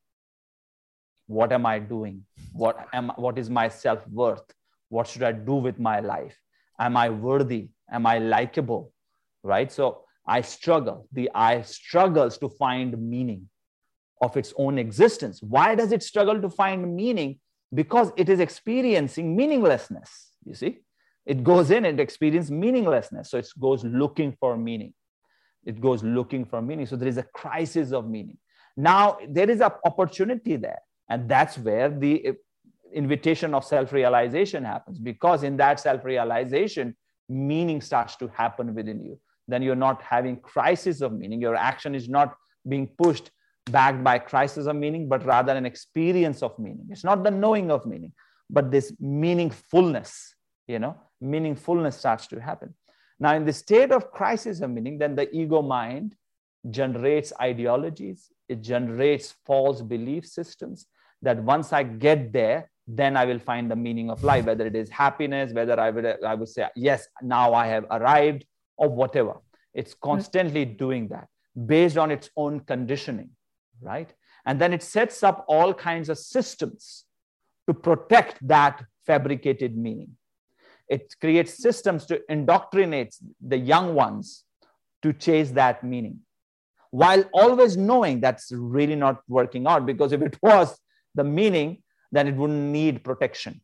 What am I doing? What is my self-worth? What should I do with my life? Am I worthy? Am I likable? Right? So I struggle. The I struggles to find meaning of its own existence. Why does it struggle to find meaning? Because it is experiencing meaninglessness. You see, it goes in and experiences meaninglessness. So it goes looking for meaning. It goes looking for meaning. So there is a crisis of meaning. Now there is an opportunity there. And that's where the invitation of self-realization happens. Because in that self-realization, meaning starts to happen within you. Then you're not having crisis of meaning. Your action is not being pushed backed by crisis of meaning, but rather an experience of meaning. It's not the knowing of meaning, but this meaningfulness, meaningfulness starts to happen. Now, in the state of crisis of meaning, then the ego mind generates ideologies. It generates false belief systems that once I get there, then I will find the meaning of life, whether it is happiness, whether I would say, yes, now I have arrived, or whatever. It's constantly doing that based on its own conditioning, right? And then it sets up all kinds of systems to protect that fabricated meaning. It creates systems to indoctrinate the young ones to chase that meaning, while always knowing that's really not working out, because if it was the meaning, then it wouldn't need protection.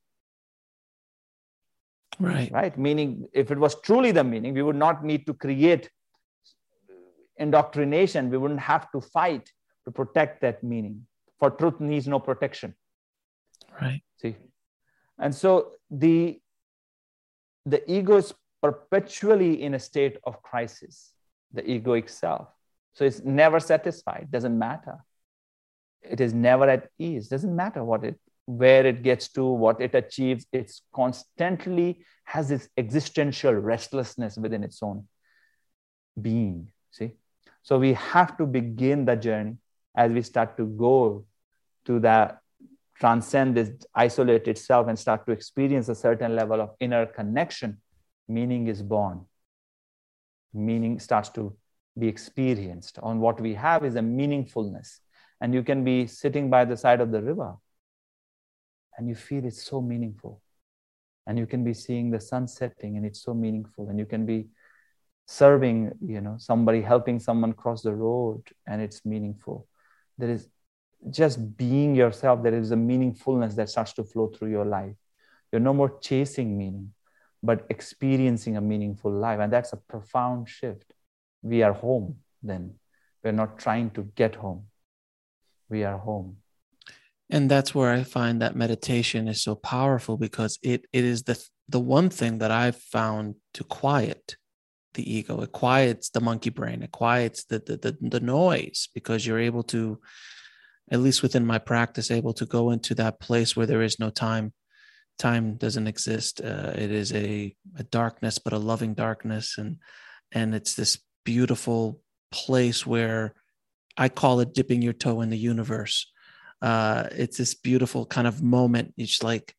Right? Meaning, if it was truly the meaning, we would not need to create indoctrination. We wouldn't have to fight to protect that meaning. For truth needs no protection. Right. See? And so the ego is perpetually in a state of crisis, the egoic self. So it's never satisfied. Doesn't matter. It is never at ease. Doesn't matter where it gets to, what it achieves. It's constantly has this existential restlessness within its own being. See? So we have to begin the journey as we start to go to that, transcend this isolated self and start to experience a certain level of inner connection. Meaning is born. Meaning starts to be experienced. On what we have is a meaningfulness. And you can be sitting by the side of the river and you feel it's so meaningful. And you can be seeing the sun setting and it's so meaningful. And you can be serving, somebody, helping someone cross the road and it's meaningful. There is just being yourself. There is a meaningfulness that starts to flow through your life. You're no more chasing meaning, but experiencing a meaningful life. And that's a profound shift. We are home then. We're not trying to get home. We are home. And that's where I find that meditation is so powerful, because it is the one thing that I've found to quiet the ego. It quiets the monkey brain. It quiets the noise, because you're able to, at least within my practice, able to go into that place where there is no time. Time doesn't exist. It is a darkness, but a loving darkness. And it's this beautiful place where I call it dipping your toe in the universe. It's this beautiful kind of moment. It's like,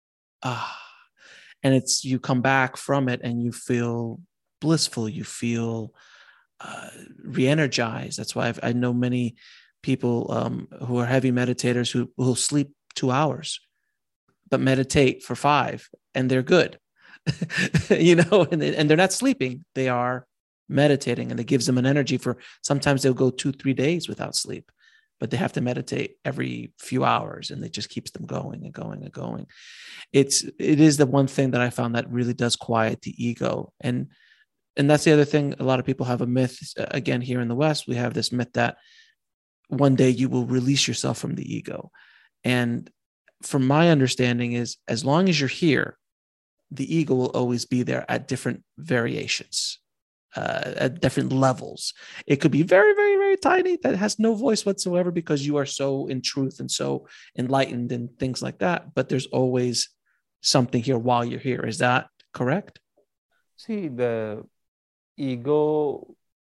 and it's, you come back from it and you feel blissful. You feel re-energized. That's why I know many people who are heavy meditators who will sleep 2 hours, but meditate for 5 and they're good, and they're not sleeping. They are meditating, and it gives them an energy for, sometimes they'll go 2-3 days without sleep, but they have to meditate every few hours, and it just keeps them going and going and going. It is the one thing that I found that really does quiet the ego. And that's the other thing. A lot of people have a myth, again, here in the West, we have this myth that one day you will release yourself from the ego. And from my understanding is, as long as you're here, the ego will always be there at different variations, at different levels. It could be very, very, very tiny that has no voice whatsoever because you are so in truth and so enlightened and things like that. But there's always something here while you're here. Is that correct? See, the ego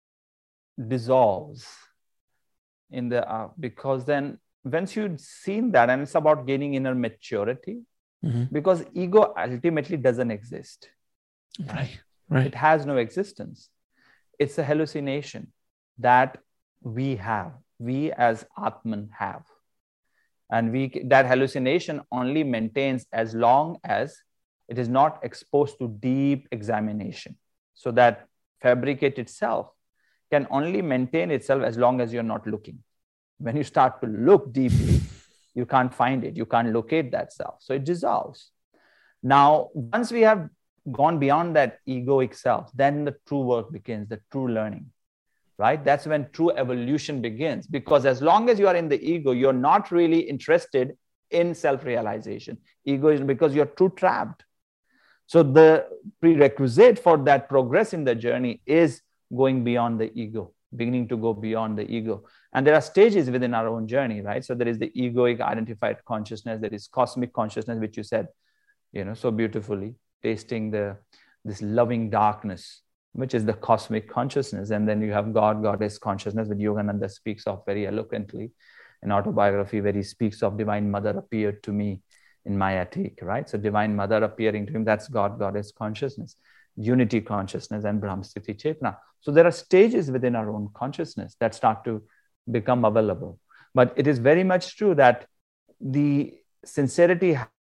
dissolves in the because then once you've seen that, and it's about gaining inner maturity, because ego ultimately doesn't exist. Right. It has no existence. It's a hallucination that we have, we as Atman have. And that hallucination only maintains as long as it is not exposed to deep examination. So that fabricate itself can only maintain itself as long as you're not looking. When you start to look deeply, you can't find it. You can't locate that self. So it dissolves. Now, once we have gone beyond that egoic self, then the true work begins, the true learning, right? That's when true evolution begins. Because as long as you are in the ego, you're not really interested in self-realization. Ego is because you're too trapped. So the prerequisite for that progress in the journey is going beyond the ego, beginning to go beyond the ego. And there are stages within our own journey, right? So there is the egoic identified consciousness, there is cosmic consciousness, which you said, so beautifully, tasting this loving darkness, which is the cosmic consciousness. And then you have God, Goddess consciousness, which Yogananda speaks of very eloquently in autobiography, where he speaks of Divine Mother appeared to me in my attic, right? So Divine Mother appearing to him, that's God, Goddess consciousness, unity consciousness, and Brahmastiti Chetna. So there are stages within our own consciousness that start to become available. But it is very much true that the sincerity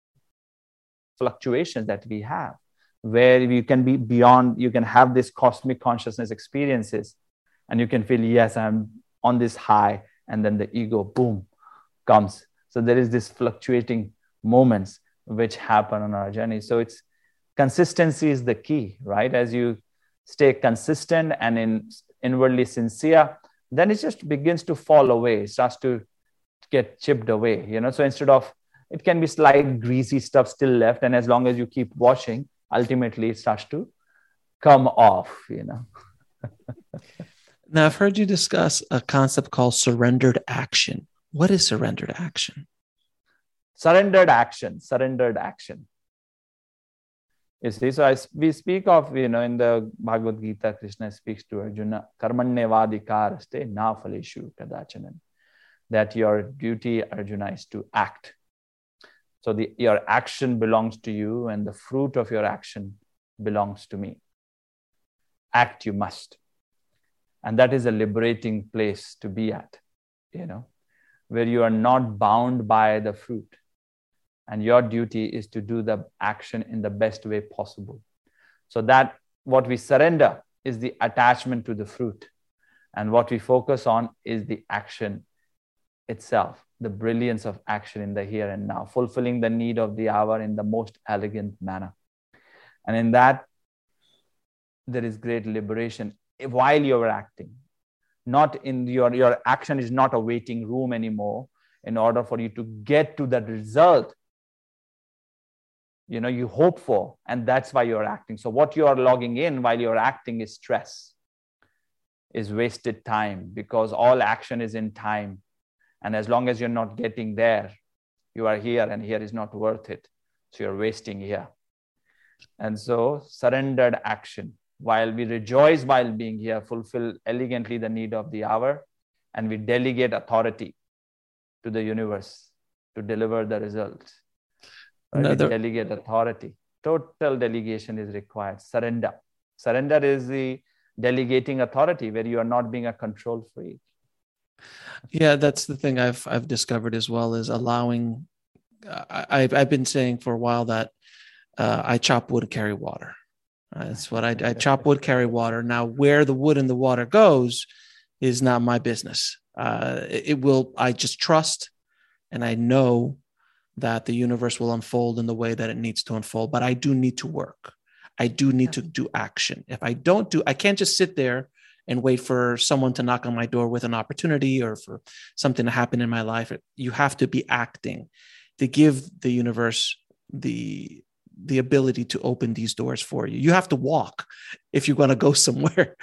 fluctuations that we have, where you can be beyond, you can have this cosmic consciousness experiences, and you can feel, yes, I'm on this high, and then the ego, boom, comes. So there is this fluctuating moments which happen on our journey. So it's consistency is the key, right? As you stay consistent and inwardly sincere, then it just begins to fall away. It starts to get chipped away, So instead of, it can be slight greasy stuff still left. And as long as you keep washing, ultimately it starts to come off, Now, I've heard you discuss a concept called surrendered action. What is surrendered action? Surrendered action. You see, so we speak of, in the Bhagavad Gita, Krishna speaks to Arjuna, karmanyevadikaraste na phaleshu kadachanan, that your duty, Arjuna, is to act. So your action belongs to you, and the fruit of your action belongs to me. Act you must. And that is a liberating place to be at, where you are not bound by the fruit. And your duty is to do the action in the best way possible. So that what we surrender is the attachment to the fruit. And what we focus on is the action itself, the brilliance of action in the here and now, fulfilling the need of the hour in the most elegant manner. And in that, there is great liberation while you're acting. Not in your action is not a waiting room anymore in order for you to get to that result you hope for, and that's why you're acting. So what you are logging in while you're acting is stress, is wasted time, because all action is in time. And as long as you're not getting there, you are here, and here is not worth it. So you're wasting here. And so surrendered action, while we rejoice while being here, fulfill elegantly the need of the hour, and we delegate authority to the universe to deliver the results. Delegate authority. Total delegation is required. Surrender. Surrender is the delegating authority, where you are not being a control freak. Yeah, that's the thing I've discovered as well, is allowing. I've been saying for a while that I chop wood and carry water. That's what I chop wood, carry water. Now, where the wood and the water goes is not my business. I just trust, and I know that the universe will unfold in the way that it needs to unfold. But I do need to work. I do need to do action. If I don't I can't just sit there and wait for someone to knock on my door with an opportunity or for something to happen in my life. You have to be acting to give the universe the ability to open these doors for you. You have to walk if you're going to go somewhere.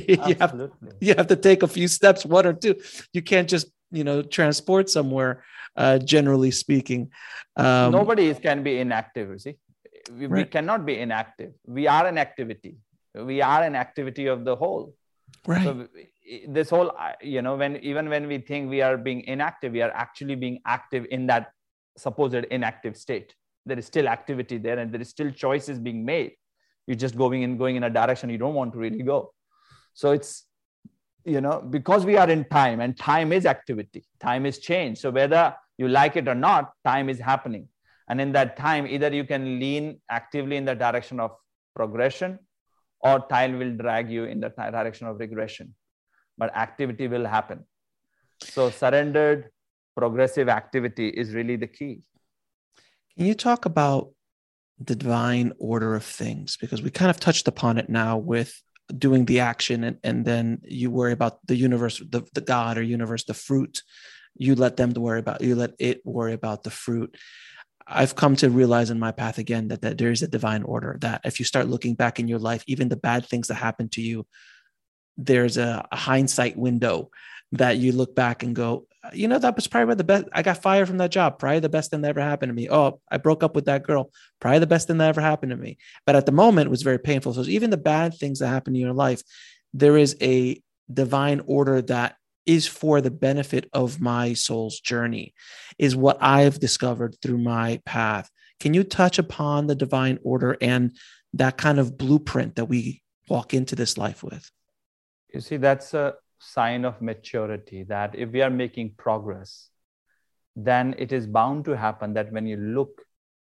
you have to take a few steps, one or two. You can't just, transport somewhere, generally speaking. Nobody can be inactive, you see. We Right. cannot be inactive. We are an activity. We are an activity of the whole. Right. So this whole, when we think we are being inactive, we are actually being active in that supposed inactive state. There is still activity there, and there is still choices being made. You're just going in a direction you don't want to really go. So it's, because we are in time, and time is activity, time is change. So whether you like it or not, time is happening. And in that time, either you can lean actively in the direction of progression, or time will drag you in the direction of regression. But activity will happen. So surrendered, progressive activity is really the key. Can you talk about the divine order of things? Because we kind of touched upon it now with doing the action, and then you worry about the universe, the God or universe, the fruit. You let it worry about the fruit. I've come to realize in my path again that there is a divine order, that if you start looking back in your life, even the bad things that happen to you, there's a hindsight window that you look back and go, that was probably the best. I got fired from that job. Probably the best thing that ever happened to me. Oh, I broke up with that girl. Probably the best thing that ever happened to me. But at the moment, it was very painful. So even the bad things that happen in your life, there is a divine order that is for the benefit of my soul's journey, is what I've discovered through my path. Can you touch upon the divine order and that kind of blueprint that we walk into this life with? You see, that's a sign of maturity, that if we are making progress, then it is bound to happen that when you look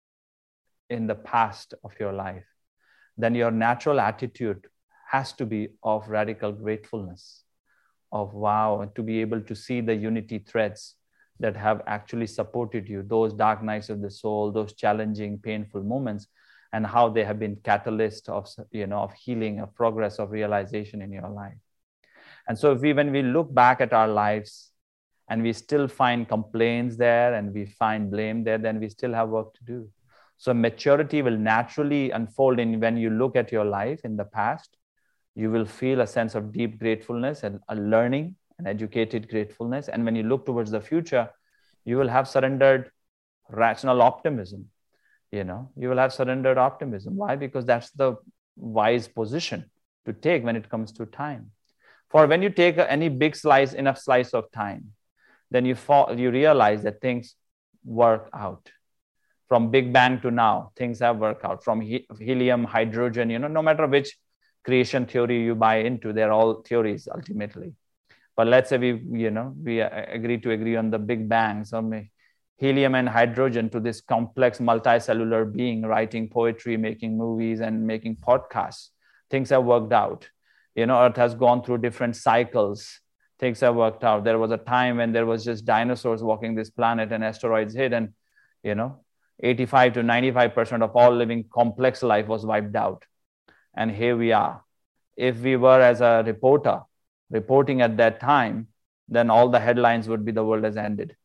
in the past of your life, then your natural attitude has to be of radical gratefulness, of wow, and to be able to see the unity threads that have actually supported you, those dark nights of the soul, those challenging, painful moments, and how they have been catalyst of healing, of progress, of realization in your life. And so when we look back at our lives and we still find complaints there and we find blame there, then we still have work to do. So maturity will naturally unfold when you look at your life in the past. You will feel a sense of deep gratefulness and a learning and educated gratefulness. And when you look towards the future, you will have surrendered rational optimism. You will have surrendered optimism. Why? Because that's the wise position to take when it comes to time. For when you take any big slice, enough slice of time, then you realize that things work out. From Big Bang to now, things have worked out. From helium, hydrogen, no matter which creation theory you buy into, they're all theories ultimately. But let's say we agree on the Big Bang, so helium and hydrogen, to this complex multicellular being writing poetry, making movies, and making podcasts. Things have worked out. Earth has gone through different cycles. Things have worked out. There was a time when there was just dinosaurs walking this planet and asteroids hit, and 85 to 95% of all living complex life was wiped out. And here we are. If we were as a reporter reporting at that time, then all the headlines would be the world has ended.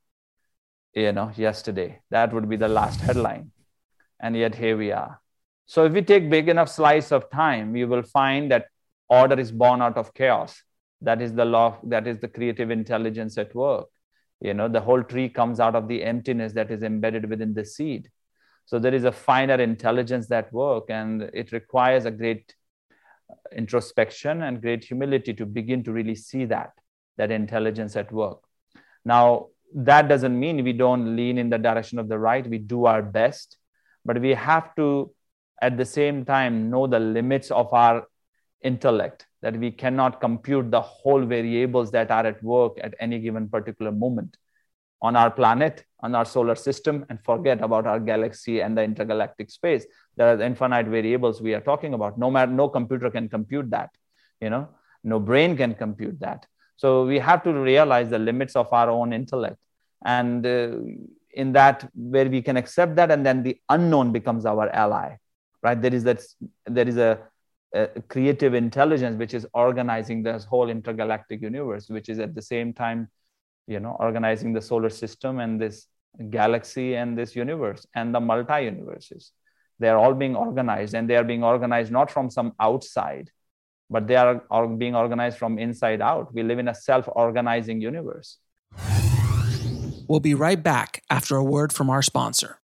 Yesterday, that would be the last headline. And yet here we are. So if we take big enough slice of time, we will find that order is born out of chaos. That is the law, that is the creative intelligence at work. The whole tree comes out of the emptiness that is embedded within the seed. So there is a finer intelligence at work, and it requires a great introspection and great humility to begin to really see that intelligence at work. Now, that doesn't mean we don't lean in the direction of the right. We do our best, but we have to, at the same time, know the limits of our intellect, that we cannot compute the whole variables that are at work at any given particular moment on our planet, on our solar system, and forget about our galaxy and the intergalactic space. There are infinite variables we are talking about. No computer can compute that. No brain can compute that. So we have to realize the limits of our own intellect. And in that, where we can accept that, and then the unknown becomes our ally, right? There is a creative intelligence, which is organizing this whole intergalactic universe, which is at the same time, organizing the solar system and this galaxy and this universe and the multi-universes. They are all being organized, and they are being organized not from some outside, but they are being organized from inside out. We live in a self-organizing universe. We'll be right back after a word from our sponsor.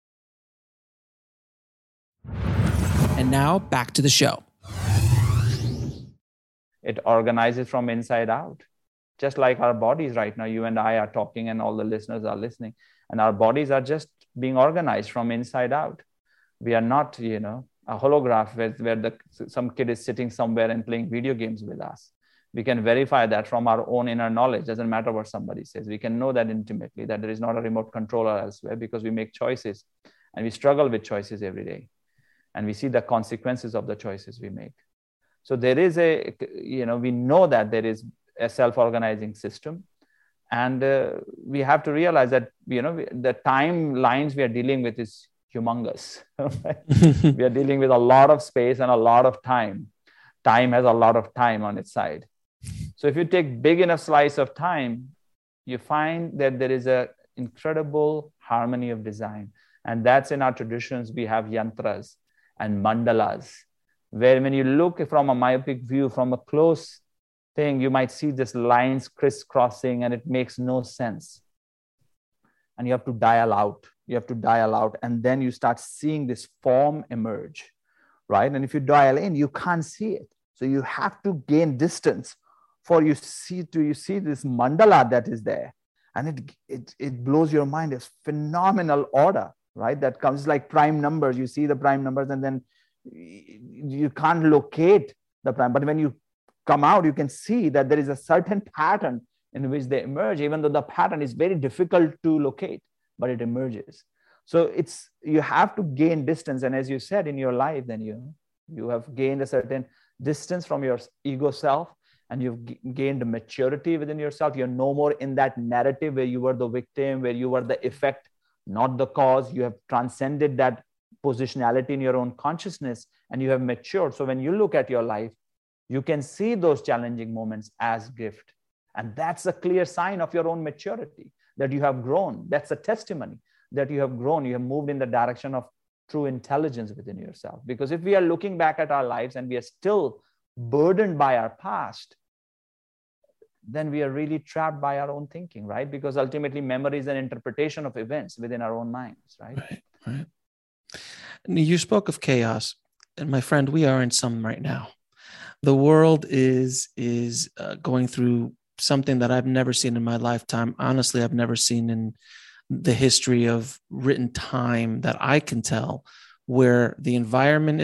And now back to the show. It organizes from inside out. Just like our bodies right now, you and I are talking and all the listeners are listening, and our bodies are just being organized from inside out. We are not, a holograph where some kid is sitting somewhere and playing video games with us. We can verify that from our own inner knowledge. Doesn't matter what somebody says. We can know that intimately, that there is not a remote controller elsewhere, because we make choices and we struggle with choices every day. And we see the consequences of the choices we make. So there is we know that there is a self-organizing system. And we have to realize that, the timelines we are dealing with is humongous. We are dealing with a lot of space and a lot of time. Time has a lot of time on its side. So if you take big enough slice of time, you find that there is an incredible harmony of design. And that's in our traditions. We have yantras and mandalas, where when you look from a myopic view, from a close thing, you might see this lines crisscrossing and it makes no sense. And you have to dial out. And then you start seeing this form emerge, right? And if you dial in, you can't see it. So you have to gain distance for you see this mandala that is there. And it blows your mind. It's phenomenal order, right? That comes like prime numbers. You see the prime numbers and then you can't locate the prime. But when you come out, you can see that there is a certain pattern in which they emerge, even though the pattern is very difficult to locate, but it emerges. So you have to gain distance. And as you said in your life, then you have gained a certain distance from your ego self, and you've gained maturity within yourself. You're no more in that narrative where you were the victim, where you were the effect, not the cause. You have transcended that positionality in your own consciousness, and you have matured. So when you look at your life, you can see those challenging moments as gift. And that's a clear sign of your own maturity, that you have grown. That's a testimony that you have grown. You have moved in the direction of true intelligence within yourself. Because if we are looking back at our lives and we are still burdened by our past, then we are really trapped by our own thinking, right? Because ultimately memory is an interpretation of events within our own minds, right? Right. You spoke of chaos, and my friend, we are in some right now. The world is going through something that I've never seen in my lifetime. Honestly, I've never seen in the history of written time that I can tell, where the environment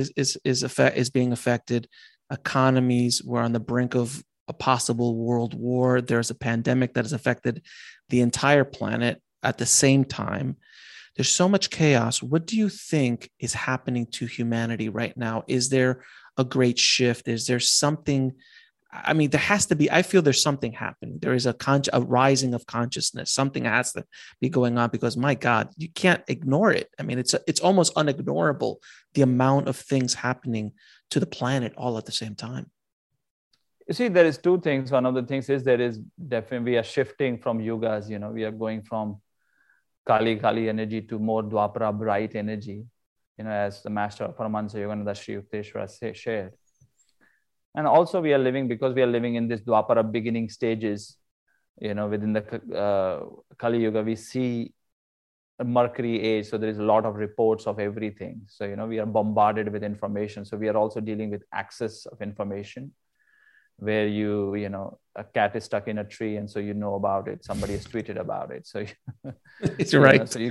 is being affected. Economies, we're on the brink of a possible world war. There's a pandemic that has affected the entire planet at the same time. There's so much chaos. What do you think is happening to humanity right now? Is there a great shift? Is there something? I mean, there has to be. I feel there's something happening. There is a rising of consciousness. Something has to be going on, because my God, you can't ignore it. I mean, it's almost unignorable, the amount of things happening to the planet all at the same time. You see, there is two things. One of the things is there is definitely, we are shifting from yugas. We are going from Kali energy to more Dwapara bright energy, as the master Paramahansa Yogananda Sri Yukteswara shared. And also because we are living in this Dwapara beginning stages, within the Kali Yuga, we see a Mercury age. So there is a lot of reports of everything. So, we are bombarded with information. So we are also dealing with access of information, where a cat is stuck in a tree, and so you know about it. Somebody has tweeted about it. So it's right. So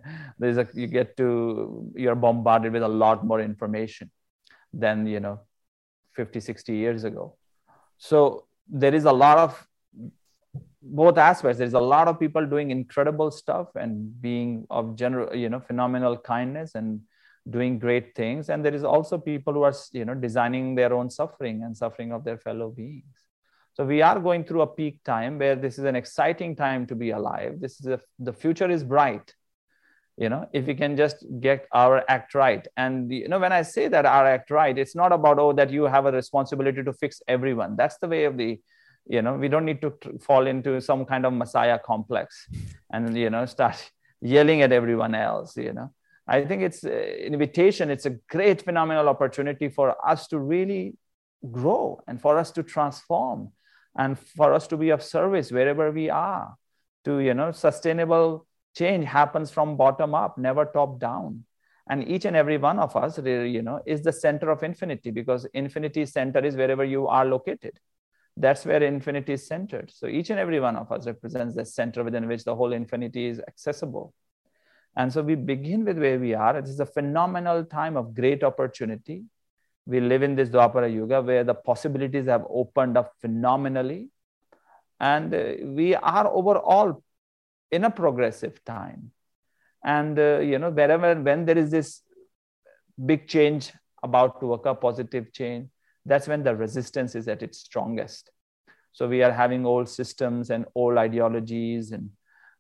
you're bombarded with a lot more information than 50, 60 years ago. So there is a lot of both aspects. There's a lot of people doing incredible stuff and being of general, phenomenal kindness and doing great things. And there is also people who are, designing their own suffering and suffering of their fellow beings. So we are going through a peak time where this is an exciting time to be alive. The future is bright. if we can just get our act right. And when I say that our act right, it's not about, that you have a responsibility to fix everyone. That's the way of the, we don't need to fall into some kind of messiah complex and start yelling at everyone else. I think it's an invitation. It's a great phenomenal opportunity for us to really grow and for us to transform and for us to be of service wherever we are. To sustainable change happens from bottom up, never top down. And each and every one of us, is the center of infinity, because infinity's center is wherever you are located. That's where infinity is centered. So each and every one of us represents the center within which the whole infinity is accessible. And so we begin with where we are. It is a phenomenal time of great opportunity. We live in this Dwapara Yuga where the possibilities have opened up phenomenally. And we are overall in a progressive time. And, when there is this big change about to occur, positive change, that's when the resistance is at its strongest. So we are having old systems and old ideologies and,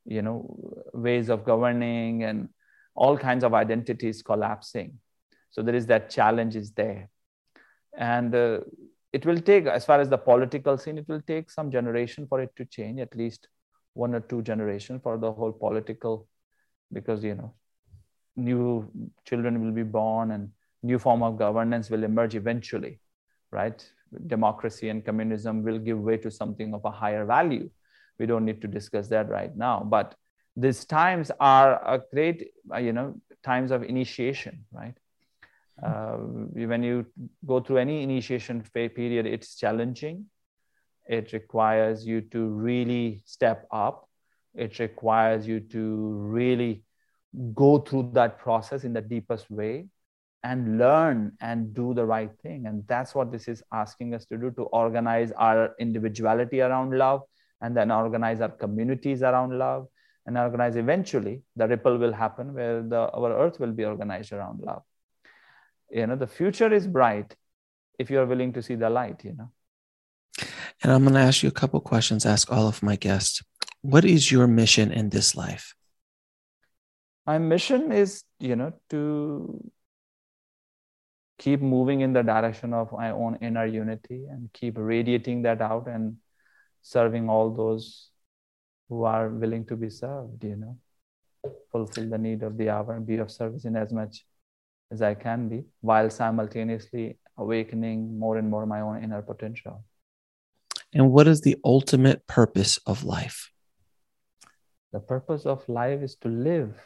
ways of governing and all kinds of identities collapsing. So there is that challenge is there. And it will take, as far as the political scene, it will take some generation for it to change, at least 1 or 2 generations for the whole political, because, new children will be born and new form of governance will emerge eventually, right? Democracy and communism will give way to something of a higher value. We don't need to discuss that right now, but these times are a great, times of initiation, right? When you go through any initiation period, it's challenging. It requires you to really step up. It requires you to really go through that process in the deepest way and learn and do the right thing. And that's what this is asking us to do, to organize our individuality around love, and then organize our communities around love, and organize eventually the ripple will happen where our earth will be organized around love. The future is bright if you are willing to see the light, And I'm going to ask you a couple questions, ask all of my guests. What is your mission in this life? My mission is, to keep moving in the direction of my own inner unity and keep radiating that out and serving all those who are willing to be served, fulfill the need of the hour and be of service in as much as I can be, while simultaneously awakening more and more my own inner potential. And what is the ultimate purpose of life? The purpose of life is to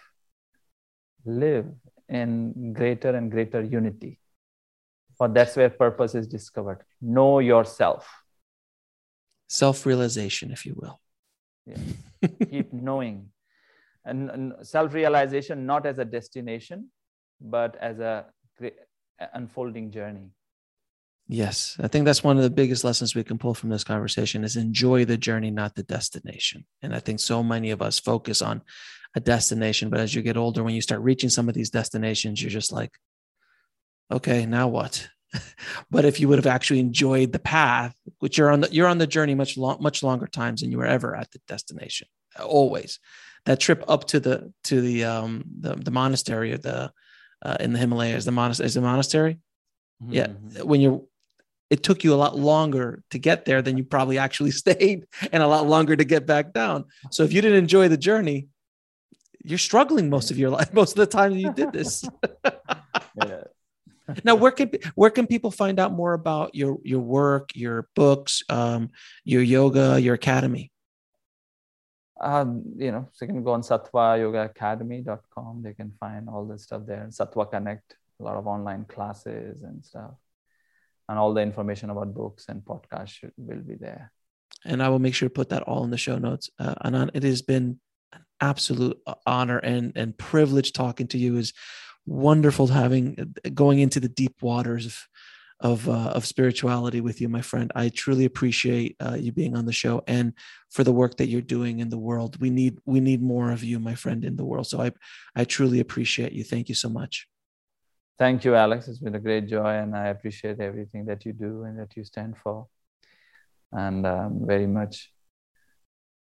live in greater and greater unity. But that's where purpose is discovered. Know yourself. Self-realization, if you will. Yeah. Keep knowing. And self-realization not as a destination, but as a unfolding journey. Yes, I think that's one of the biggest lessons we can pull from this conversation is enjoy the journey, not the destination. And I think so many of us focus on a destination, but as you get older, when you start reaching some of these destinations, you're just like, okay, now what? But if you would have actually enjoyed the path, which you're on the journey much longer times than you were ever at the destination. Always, that trip up to the monastery or in the Himalayas, is the monastery. Mm-hmm. Yeah, it took you a lot longer to get there than you probably actually stayed, and a lot longer to get back down. So if you didn't enjoy the journey, you're struggling most of your life, most of the time you did this. Yeah. Now, where can people find out more about your work, your books, your yoga, your academy? So you can go on sattvayogaacademy.com. They can find all this stuff there. Sattva Connect, a lot of online classes and stuff. And all the information about books and podcasts will be there. And I will make sure to put that all in the show notes. Anand, it has been an absolute honor and privilege talking to you. Is wonderful going into the deep waters of spirituality with you, my friend. I truly appreciate you being on the show and for the work that you're doing in the world. We need more of you, my friend, in the world. So I truly appreciate you. Thank you so much. Thank you, Alex. It's been a great joy, and I appreciate everything that you do and that you stand for. And very much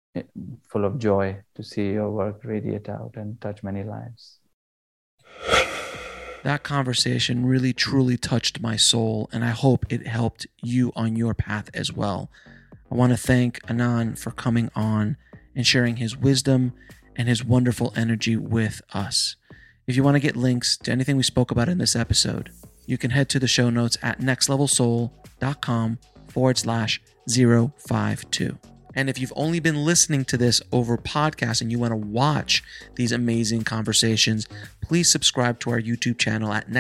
full of joy to see your work radiate out and touch many lives. That conversation really truly touched my soul, and I hope it helped you on your path as well. I want to thank Anand for coming on and sharing his wisdom and his wonderful energy with us. If you want to get links to anything we spoke about in this episode, you can head to the show notes at nextlevelsoul.com/052. And if you've only been listening to this over podcast and you want to watch these amazing conversations, please subscribe to our YouTube channel at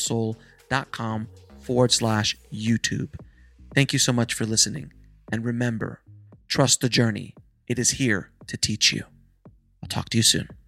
nextlevelsoul.com/YouTube. Thank you so much for listening. And remember, trust the journey. It is here to teach you. I'll talk to you soon.